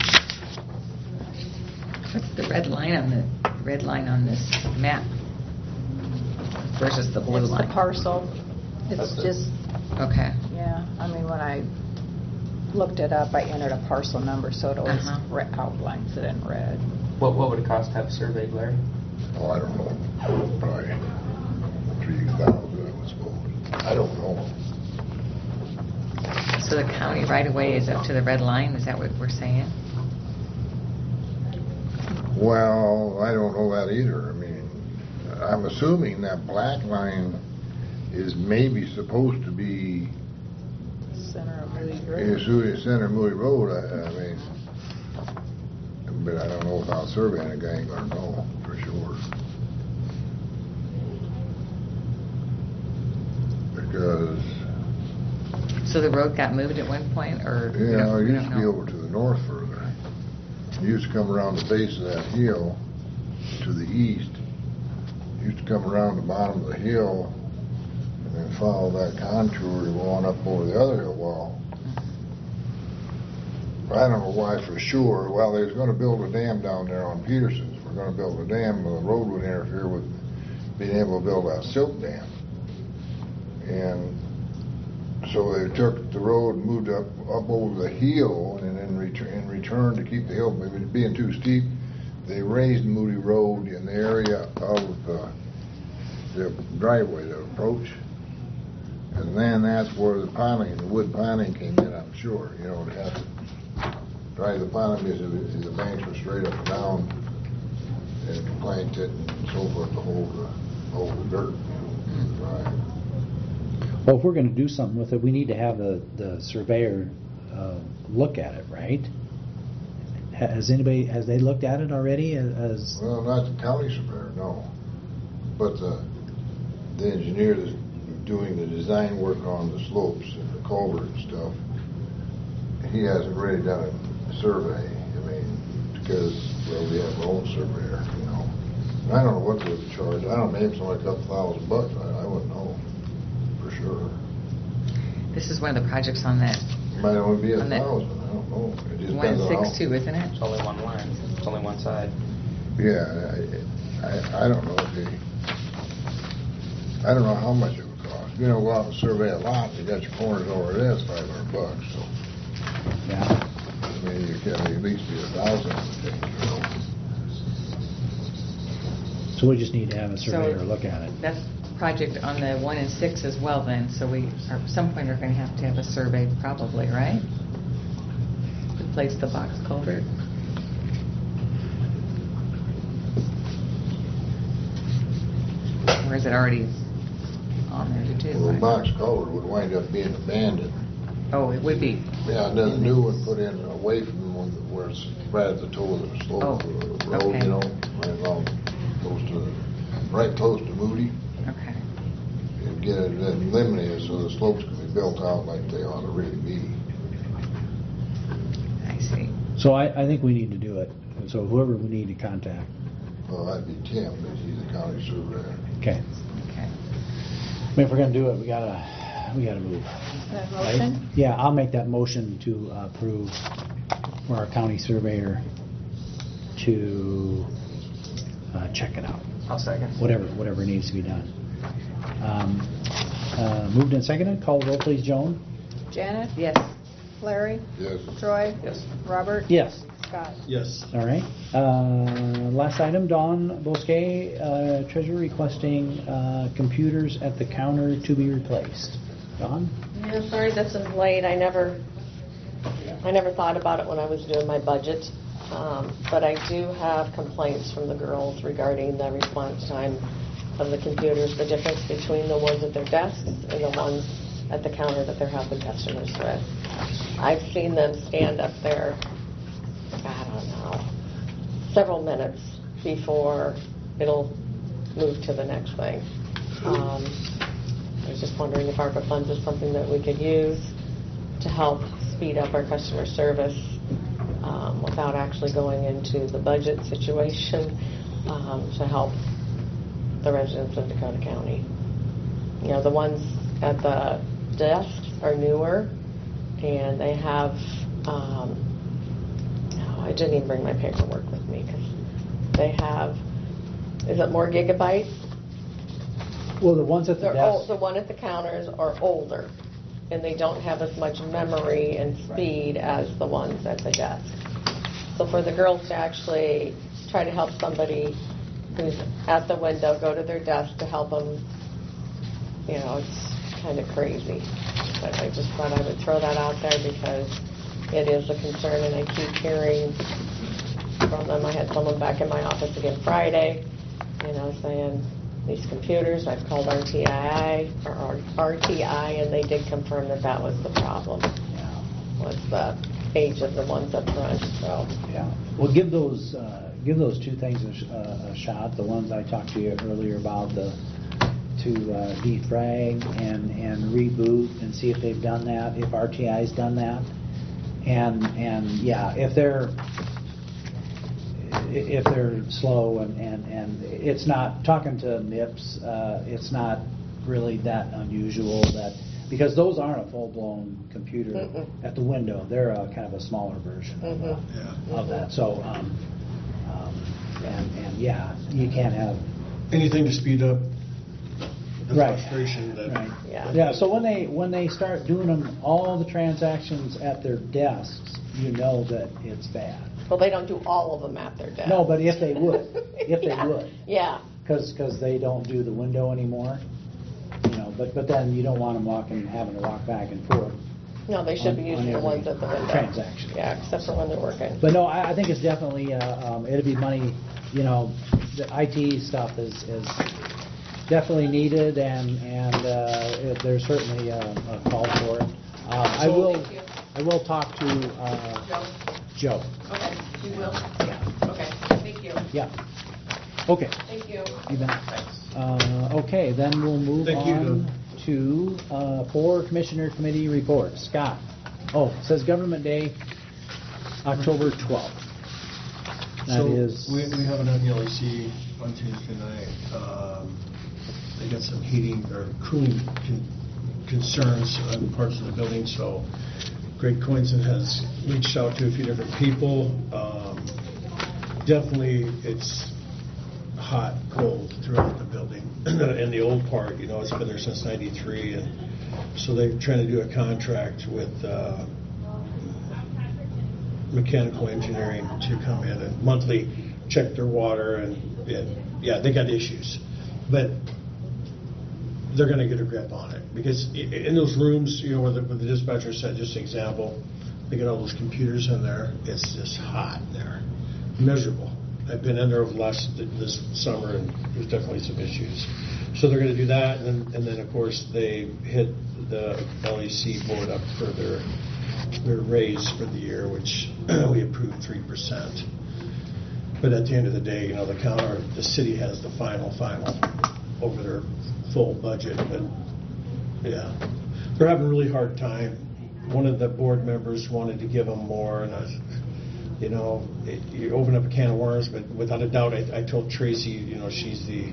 What's the red line on this map versus the blue It's line? the parcel. It's That's just, Okay. yeah, I mean, when I looked it up, I entered a parcel number, so it always outlines it in red. What would it cost to have surveyed, Larry? Oh, I don't know. Probably 3,000, I would suppose. I don't know. So the county right away is up to the red line? Is that what we're saying? Well, I don't know that either. I mean, I'm assuming that black line is maybe supposed to be Center of Moody Road. Center of Moody Road. I mean, but I don't know without surveying a guy ain't gonna know for sure. Because So the road got moved at one point, or? it used to be over to the north further. It used to come around the base of that hill to the east. It used to come around the bottom of the hill and then follow that contour to go on up over the other hill wall. I don't know why for sure. Well, they was going to build a dam down there on Peterson's. We're going to build a dam, but the road would interfere with being able to build a silt dam. And so they took the road and moved up over the hill, and then in return to keep the hill maybe being too steep, they raised Moody Road in the area of the driveway, the approach. And then that's where the wood piling came in, I'm sure. You know, they had to drive the piling because the banks were straight up and down, and planked it and so forth to hold the dirt. Right. Well, if we're going to do something with it, we need to have the surveyor look at it, right? Has they looked at it already? Well, not the county surveyor, no. But the engineer that's doing the design work on the slopes and the culvert and stuff, he hasn't really done a survey. I mean, because, well, we have our own surveyor, you know. And I don't know what they would charge. I don't know, maybe something like $2,000. I wouldn't know. Sure. This is one of the projects on that. Might only be 1,000. I don't know. It just depends on 162, isn't it? It's only one line. It's only one side. Yeah, I don't know I don't know how much it would cost. You know, go out and survey a lot. You got your corners over this, $500. So yeah. I mean, you can at least be 1,000. I think, you know. So we just need to have a surveyor look at it. That's project on the 1 and 6 as well then, so we at some point are going to have a survey probably, right? Replace the box culvert. Or is it already on there too? Well, the box culvert would wind up being abandoned Oh, it would be. Yeah, and then the new one put in away from the one where it's right at the toe of the slope of the road, okay. you know, right along, right close to Moody. Okay. And get it eliminated so the slopes can be built out like they ought to really be. I see. So I think we need to do it. So whoever we need to contact. Well, that'd be Tim, but he's the county surveyor. Okay. Okay. I mean, if we're gonna do it, we gotta move. That Right? motion? Yeah, I'll make that motion to approve for our county surveyor to check it out. I'll second. Whatever needs to be done. Moved and seconded. Call the roll, please, Joan. Janet? Yes. Larry? Yes. Troy? Yes. Robert? Yes. Scott? Yes. All right. Last item, Dawn Bosquet, treasurer requesting computers at the counter to be replaced. Dawn? Yeah, sorry this is late. I never thought about it when I was doing my budget. But I do have complaints from the girls regarding the response time of the computers, the difference between the ones at their desks and the ones at the counter that they're helping customers with. I've seen them stand up there, I don't know, several minutes before it'll move to the next thing. I was just wondering if ARPA funds is something that we could use to help speed up our customer service without actually going into the budget situation to help the residents of Dakota County. You know, the ones at the desks are newer, and they have, I didn't even bring my paperwork with me because they have, is it more gigabytes? Well, the ones at the desk. The one at the counters are older, and they don't have as much memory and speed as the ones at the desk. So for the girls to actually try to help somebody who's at the window go to their desk to help them, you know, it's kind of crazy. But I just thought I would throw that out there because it is a concern, and I keep hearing from them. I had someone back in my office again Friday, you know, saying, these computers, I've called RTI, and they did confirm that that was the problem, was the age of the ones up front. So Yeah. Well, give those two things a shot. The ones I talked to you earlier about, to defrag and reboot and see if they've done that, if RTI's done that, and yeah, if they're slow and it's not, talking to MIPS, it's not really that unusual that, because those aren't a full-blown computer at the window. They're a kind of a smaller version of that. So, and yeah, you can't have Anything to speed up the Right. frustration that. Right. Yeah. So when they start doing all the transactions at their desks, you know that it's bad. well, they don't do all of them at their desk. No, but if they would, Yeah. because they don't do the window anymore, you know. But then you don't want them having to walk back and forth. No, they should be on using the every ones at the window. transaction. Yeah, except for when they're working. But no, I think it's definitely it'd be money. You know, the IT stuff is definitely needed, and there's certainly a call for it. I will talk to Joe. Okay, you will? Yeah. Okay, thank you. Yeah. Okay. Thank you. You bet. Okay, then we'll move Thank you, on to for Commissioner Committee reports. Scott. Oh, it says Government Day, October 12th. That So is. we have an LEC on Tuesday night. They got some heating or cooling concerns on parts of the building, so Greg Coinson has reached out to a few different people. Definitely, it's hot, cold throughout the building. In the old part, you know, it's been there since '93, and so they're trying to do a contract with mechanical engineering to come in and monthly check their water, and yeah, they got issues, but they're going to get a grip on it, because in those rooms, you know, where the dispatcher said, just an example, they got all those computers in there. It's just hot in there, miserable. I've been in there over this summer, and there's definitely some issues. So they're going to do that, and then of course they hit the LEC board up for their raise for the year, which we approved 3%. But at the end of the day, the city has the final over their full budget. But yeah, they're having a really hard time. One of the board members wanted to give them more, and you open up a can of worms. But without a doubt, I told Tracy, she's the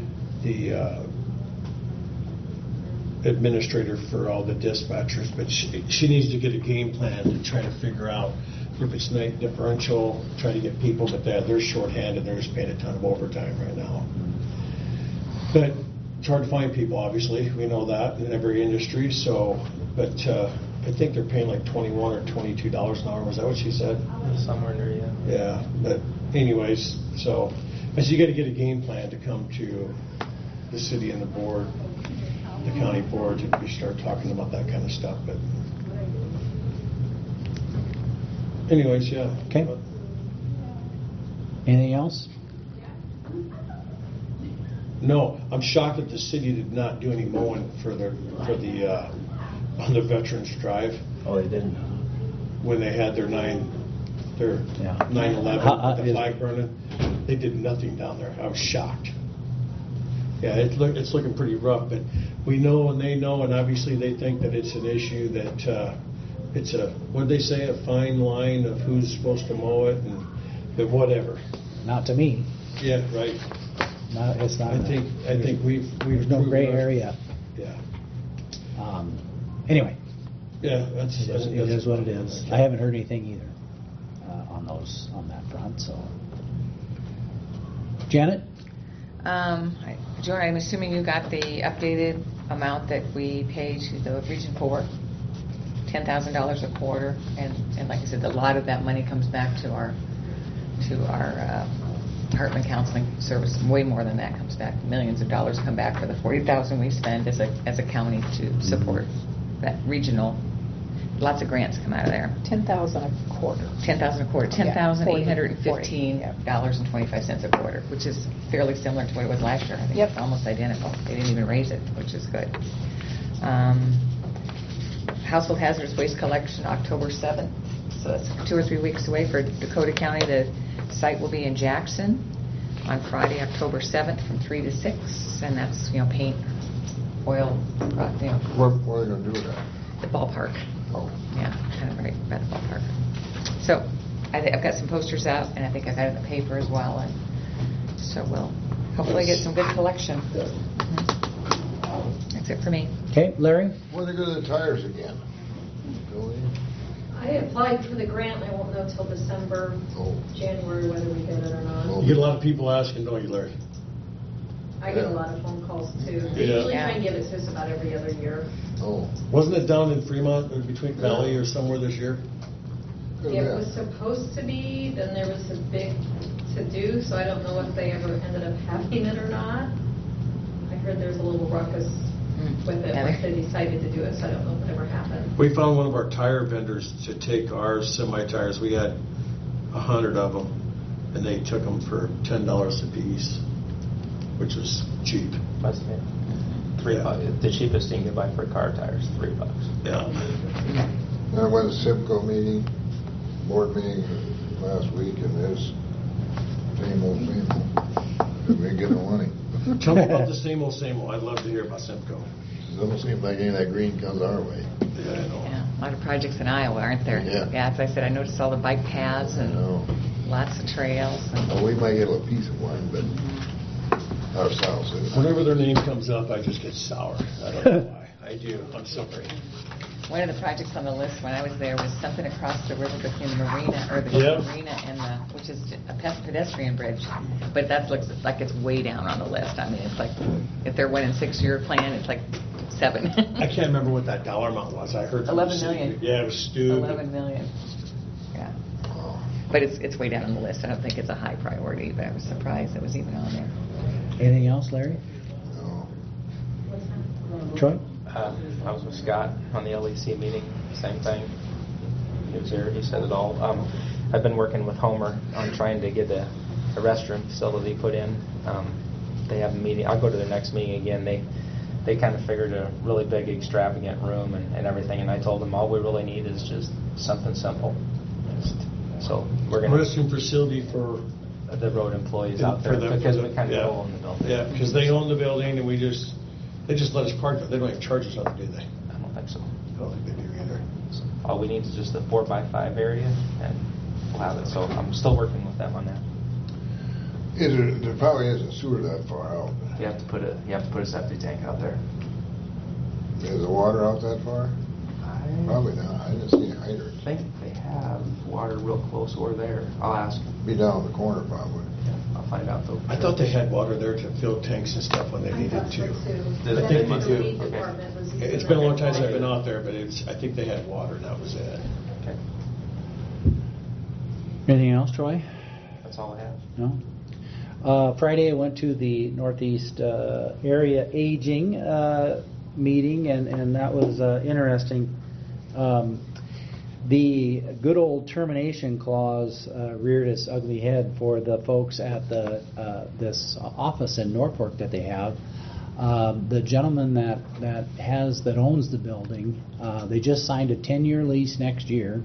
administrator for all the dispatchers, but she needs to get a game plan to try to figure out if it's night differential, try to get people, but they're shorthanded, they're just paying a ton of overtime right now. But it's hard to find people, obviously, we know that in every industry, but I think they're paying like $21 or $22 an hour, was that what she said? Somewhere near, yeah. Yeah, but anyways, so you got to get a game plan to come to the city and the board, the county board, to start talking about that kind of stuff. But anyways, yeah. Okay. Anything else? No, I'm shocked that the city did not do any mowing for the on the Veterans Drive. Oh, they didn't. When they had their 9/11, the flag burning, they did nothing down there. I was shocked. Yeah, it's looking pretty rough, but we know and they know, and obviously they think that it's an issue that it's what they say, a fine line of who's supposed to mow it, but whatever. Not to me. Yeah, right. No, it's not. I think we've there's no gray area. Yeah. Anyway. Yeah, it is what it is. I haven't heard anything either on that front. So, Janet. Joan, I'm assuming you got the updated amount that we pay to the Region 4, $10,000 a quarter, and like I said, a lot of that money comes back to our Hartman Counseling Service. Way more than that comes back. Millions of dollars come back for the $40,000 we spend as a county to support that regional. Lots of grants come out of there. $10,000 a quarter. $10,000 a quarter. $10,815.25 a quarter, which is fairly similar to what it was last year. I think it's almost identical. They didn't even raise it, which is good. Household hazardous waste collection, October 7th. So that's 2 or 3 weeks away for Dakota County. The site will be in Jackson on Friday, October 7th from 3 to 6. And that's, paint, oil, Where are they going to do that? The ballpark. Oh. Yeah, kind of right by the ballpark. So I've got some posters out, and I think I've got it in the paper as well. And so we'll hopefully get some good collection. That's it for me. Okay, Larry? When are they going to the tires again? I applied for the grant. I won't know till December, January whether we get it or not. You get a lot of people asking, don't you, Larry? I get a lot of phone calls too. They usually try and give it to us about every other year. Oh. Wasn't it down in Fremont or between Valley or somewhere this year? It was supposed to be, then there was a big to-do, so I don't know if they ever ended up having it or not. I heard there's a little ruckus with it once they decided to do it, so I don't know if it ever happened. We found one of our tire vendors to take our semi-tires. We had 100 of them, and they took them for $10 a piece, which was cheap. That's it. $3. The cheapest thing you can buy for a car tire is $3. Yeah. I went to Simcoe board meeting last week, and there's same old. We ain't getting no money. Tell me about the same old. I'd love to hear about Simcoe. It doesn't seem like any of that green comes our way. Yeah, I know. Yeah, a lot of projects in Iowa, aren't there? Yeah. As I said, I noticed all the bike paths and lots of trails. Well, we might get a piece of one, but ourselves. Whenever their name comes up, I just get sour. I don't know why. I do. I'm sorry. One of the projects on the list when I was there was something across the river between the marina, or the marina and which is a pedestrian bridge. But that looks like it's way down on the list. I mean, it's like, if they're winning 6-year plan, it's like 7. I can't remember what that dollar amount was. I heard 11 million. Yeah, it was stupid. 11 million. Yeah. But it's way down on the list. I don't think it's a high priority, but I was surprised it was even on there. Anything else, Larry? No. Troy? I was with Scott on the LEC meeting, same thing. He was here, he said it all. I've been working with Homer on trying to get a restroom facility put in. They have a meeting, I'll go to their next meeting again. they kind of figured a really big extravagant room and everything, and I told them all we really need is just something simple. So we're going to restroom facility for the road employees out there because we kind of own the building. Yeah, because they own the building and they just let us park it. They don't even charge us on it, do they? I don't think so. I don't think they do either. So all we need is just a 4x5 area, and we'll have it. So I'm still working with them on that. There probably isn't sewer that far out. You have to put a septic tank out there. Is the water out that far? Probably not. I didn't see a hydrant. I think they have water real close over there. I'll ask. Be down in the corner probably. Yeah, I'll find out though. I thought they had water there to fill tanks and stuff when they needed to. Did I think they do. Okay. It's been a long time since I've been out there, but I think they had water and that was it. Okay. Anything else, Troy? That's all I have. No? Friday I went to the Northeast Area Aging meeting, and that was interesting. The good old termination clause reared its ugly head for the folks at this office in Norfolk that they have. The gentleman that owns the building, they just signed a 10-year lease next year.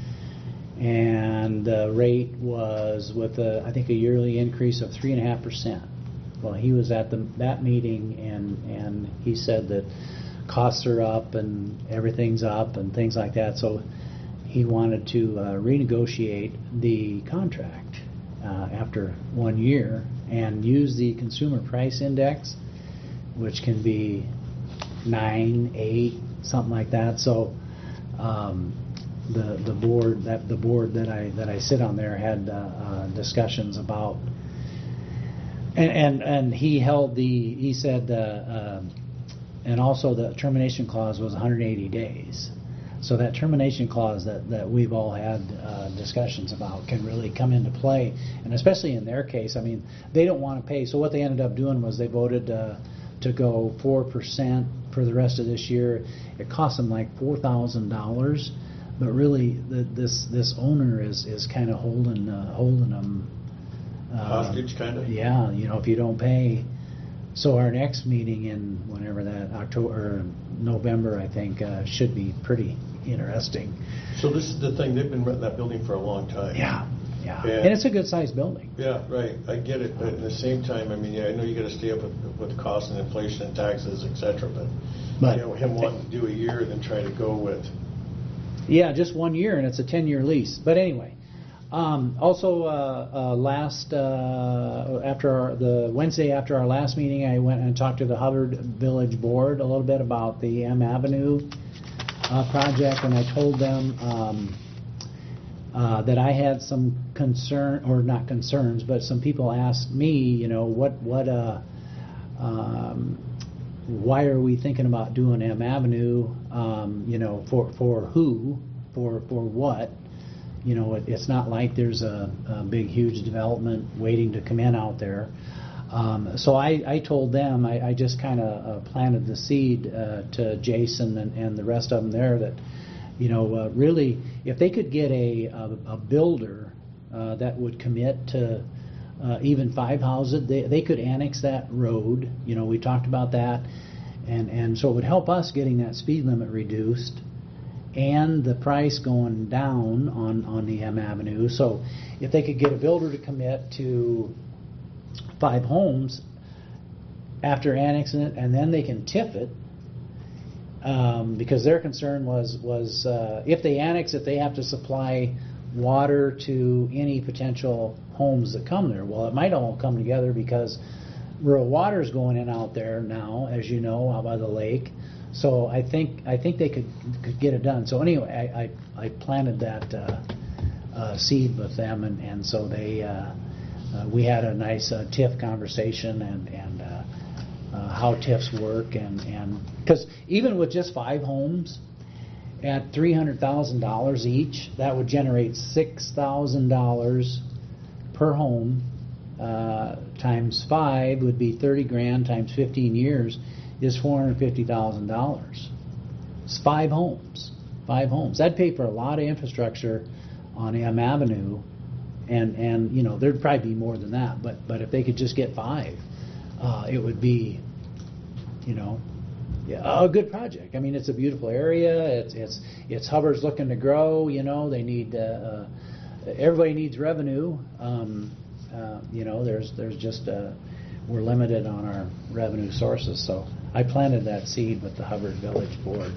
And the rate was with I think a yearly increase of 3.5%. Well, he was at that meeting, and he said that costs are up and everything's up and things like that. So he wanted to renegotiate the contract after 1 year and use the consumer price index, which can be 9, 8, something like that. So. The board that I sit on there had discussions about, and he said and also the termination clause was 180 days. So that termination clause that we've all had discussions about can really come into play, and especially in their case, I mean, they don't want to pay. So what they ended up doing was they voted to go 4% for the rest of this year. It cost them like $4,000. But really, this owner is kind of holding them hostage, kind of. Yeah, if you don't pay. So our next meeting in whenever that October or November, I think, should be pretty interesting. So this is the thing, they've been renting that building for a long time. Yeah. And it's a good sized building. Yeah, right. I get it, but at the same time, I mean, I know you got to stay up with the cost and inflation and taxes, etc. But him wanting to do a year and then try to go with. Yeah, just 1 year, and it's a 10-year lease. But anyway, also the Wednesday after our last meeting, I went and talked to the Hubbard Village Board a little bit about the M Avenue project, and I told them that I had some concern, or not concerns, but some people asked me, why are we thinking about doing M Avenue? For who? For what? It's not like there's a big, huge development waiting to come in out there. So I told them, I just kind of planted the seed to Jason and the rest of them there that, really, if they could get a builder that would commit to even 5 houses, they could annex that road. We talked about that. And so it would help us getting that speed limit reduced and the price going down on the M Avenue. So if they could get a builder to commit to 5 homes after annexing it, and then they can TIF it, because their concern was if they annex it, they have to supply water to any potential homes that come there. Well, it might all come together because rural water is going in out there now, as you know, out by the lake. So I think they could get it done. So anyway, I planted that seed with them, and so they we had a nice TIF conversation and how TIFs work, and because even with just 5 homes at $300,000 each, that would generate $6,000 per home. Times 5 would be $30,000 times 15 years is $450,000. It's 5 homes. 5 homes. That'd pay for a lot of infrastructure on M Avenue, and there'd probably be more than that. But if they could just get 5, it would be, a good project. I mean, it's a beautiful area. It's Hubbard's looking to grow. They need everybody needs revenue. There's just we're limited on our revenue sources. So I planted that seed with the Hubbard Village Board,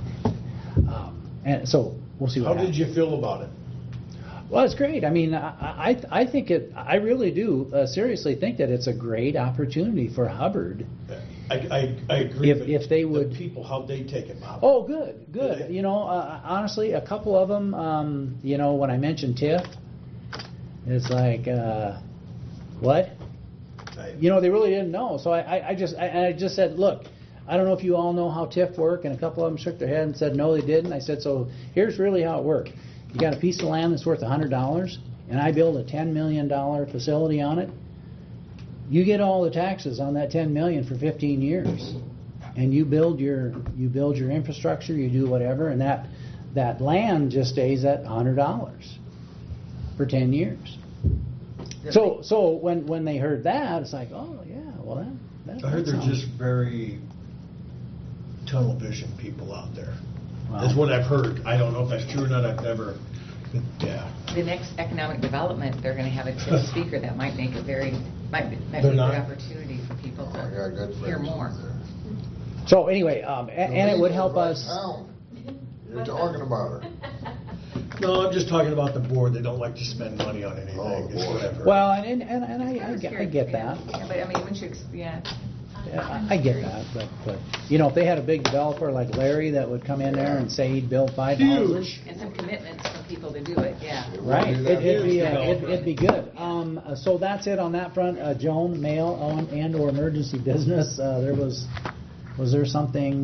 and so we'll see what How did happens. you feel about it? Well, it's great. I mean, I think it. I really do seriously think that it's a great opportunity for Hubbard. I agree. If they would, the people, how they take it, Bob. oh, good. Honestly, a couple of them. When I mentioned TIF, it's like, what? They really didn't know. So I just said, look, I don't know if you all know how TIF work, and a couple of them shook their head and said, no, they didn't. I said, so here's really how it worked. You got a piece of land that's worth $100, and I build a $10 million facility on it. You get all the taxes on that $10 million for 15 years, and you build your infrastructure, you do whatever, and that land just stays at $100 for 10 years. So when they heard that, it's like, oh yeah, well that I heard that they're sounds- just very tunnel vision people out there. Wow. That's what I've heard. I don't know if that's true or not. I've never. Yeah. The next economic development, they're going to have a TIF speaker that might make it might be a They're good not? opportunity for people I got to good hear friends more. over there. So anyway, and it would help us. You're talking about her. No, I'm just talking about the board. They don't like to spend money on anything. Oh, It's boy. whatever. Well, and I get that. Yeah, but I mean, once you, yeah. I get that, but if they had a big developer like Larry that would come in there and say he'd build 5 houses, Huge. And some commitments from people to do it, yeah. right? Huge It'd be good. So that's it on that front. Joan, mail and or emergency business. Was there something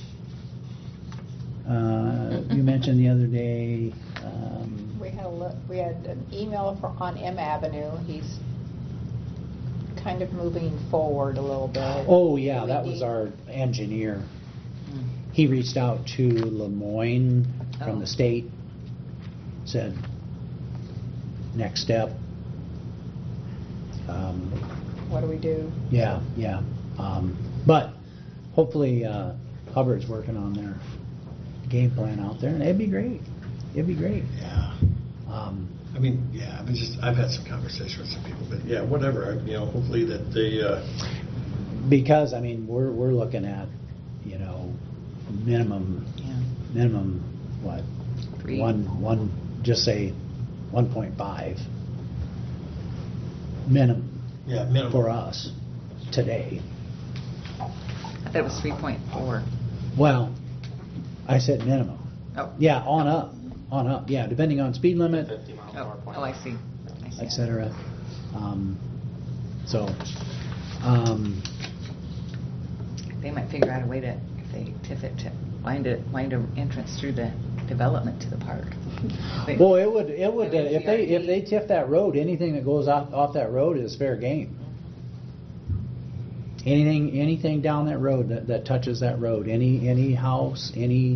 you mentioned the other day? We had an email on M Avenue. He's kind of moving forward a little bit. Oh yeah, that was our engineer. He reached out to Lemoyne from the state, said next step. What do we do? Yeah. But hopefully Hubbard's working on their game plan out there, and it'd be great. Yeah. I've had some conversations with some people, but yeah, whatever. Hopefully that they. Because we're looking at minimum what 3. one just say 1.5 minimum. Yeah, minimum for us today. I thought it was 3.4. Well, I said minimum. Oh. Yeah, on up. Yeah, depending on speed limit, 50 miles an hour. Oh, I see. etc. They might figure out a way to, if they TIF it, to wind an entrance through the development to the park. Well, it would if they TIF that road, anything that goes off that road is fair game. Anything down that road that touches that road, any house,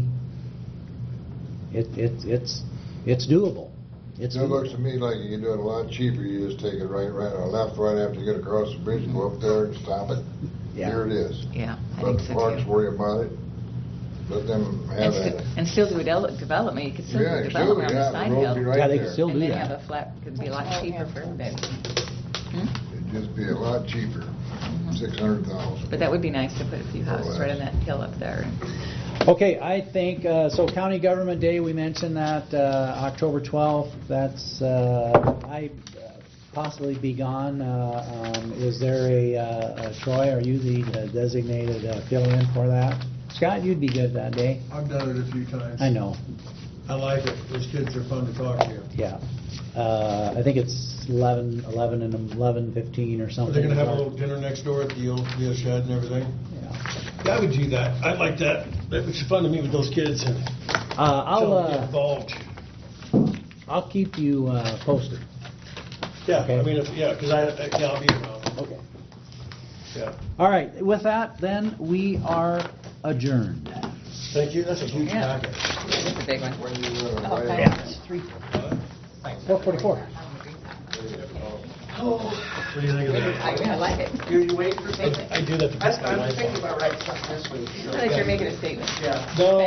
it's doable. It looks to me like you can do it a lot cheaper. You just take it right on left after you get across the bridge and go up there and stop it. Yeah. Here it is. Yeah, I Let think the so parks too. worry about it. Let them have at it. And still do a development. You could still Yeah, do you development still- on the yeah, side the road hill. be right Yeah, they there. can still And do then that. have a flat, could be a lot cheaper for everybody. It'd just be a lot cheaper. 600,000. But that would be nice to put a few houses right on that hill up there. Okay, I think, so County Government Day, we mentioned that, October 12th, that's, I possibly be gone. Is there a Troy, are you the designated fill-in for that? Scott, you'd be good that day. I've done it a few times. I know, I like it. Those kids are fun to talk to. yeah. I think it's 11 and 11:15 or Are something. they going to have a little dinner next door at the old steel shed and everything? Yeah, I would do that. I'd like that. It was fun to meet with those kids and get involved. I'll keep you posted. Yeah, Okay. I mean, because I'll be around. Okay. Yeah. All right, with that, then, we are adjourned. Thank you. That's a huge Yeah. package. That's a big one. When you, Yeah. 4:44. Oh. What do you think of that? I like it. You waiting for something? I do that to I piss my was wife thinking off. about writing something this week. I thought you were making a statement. Yeah. No,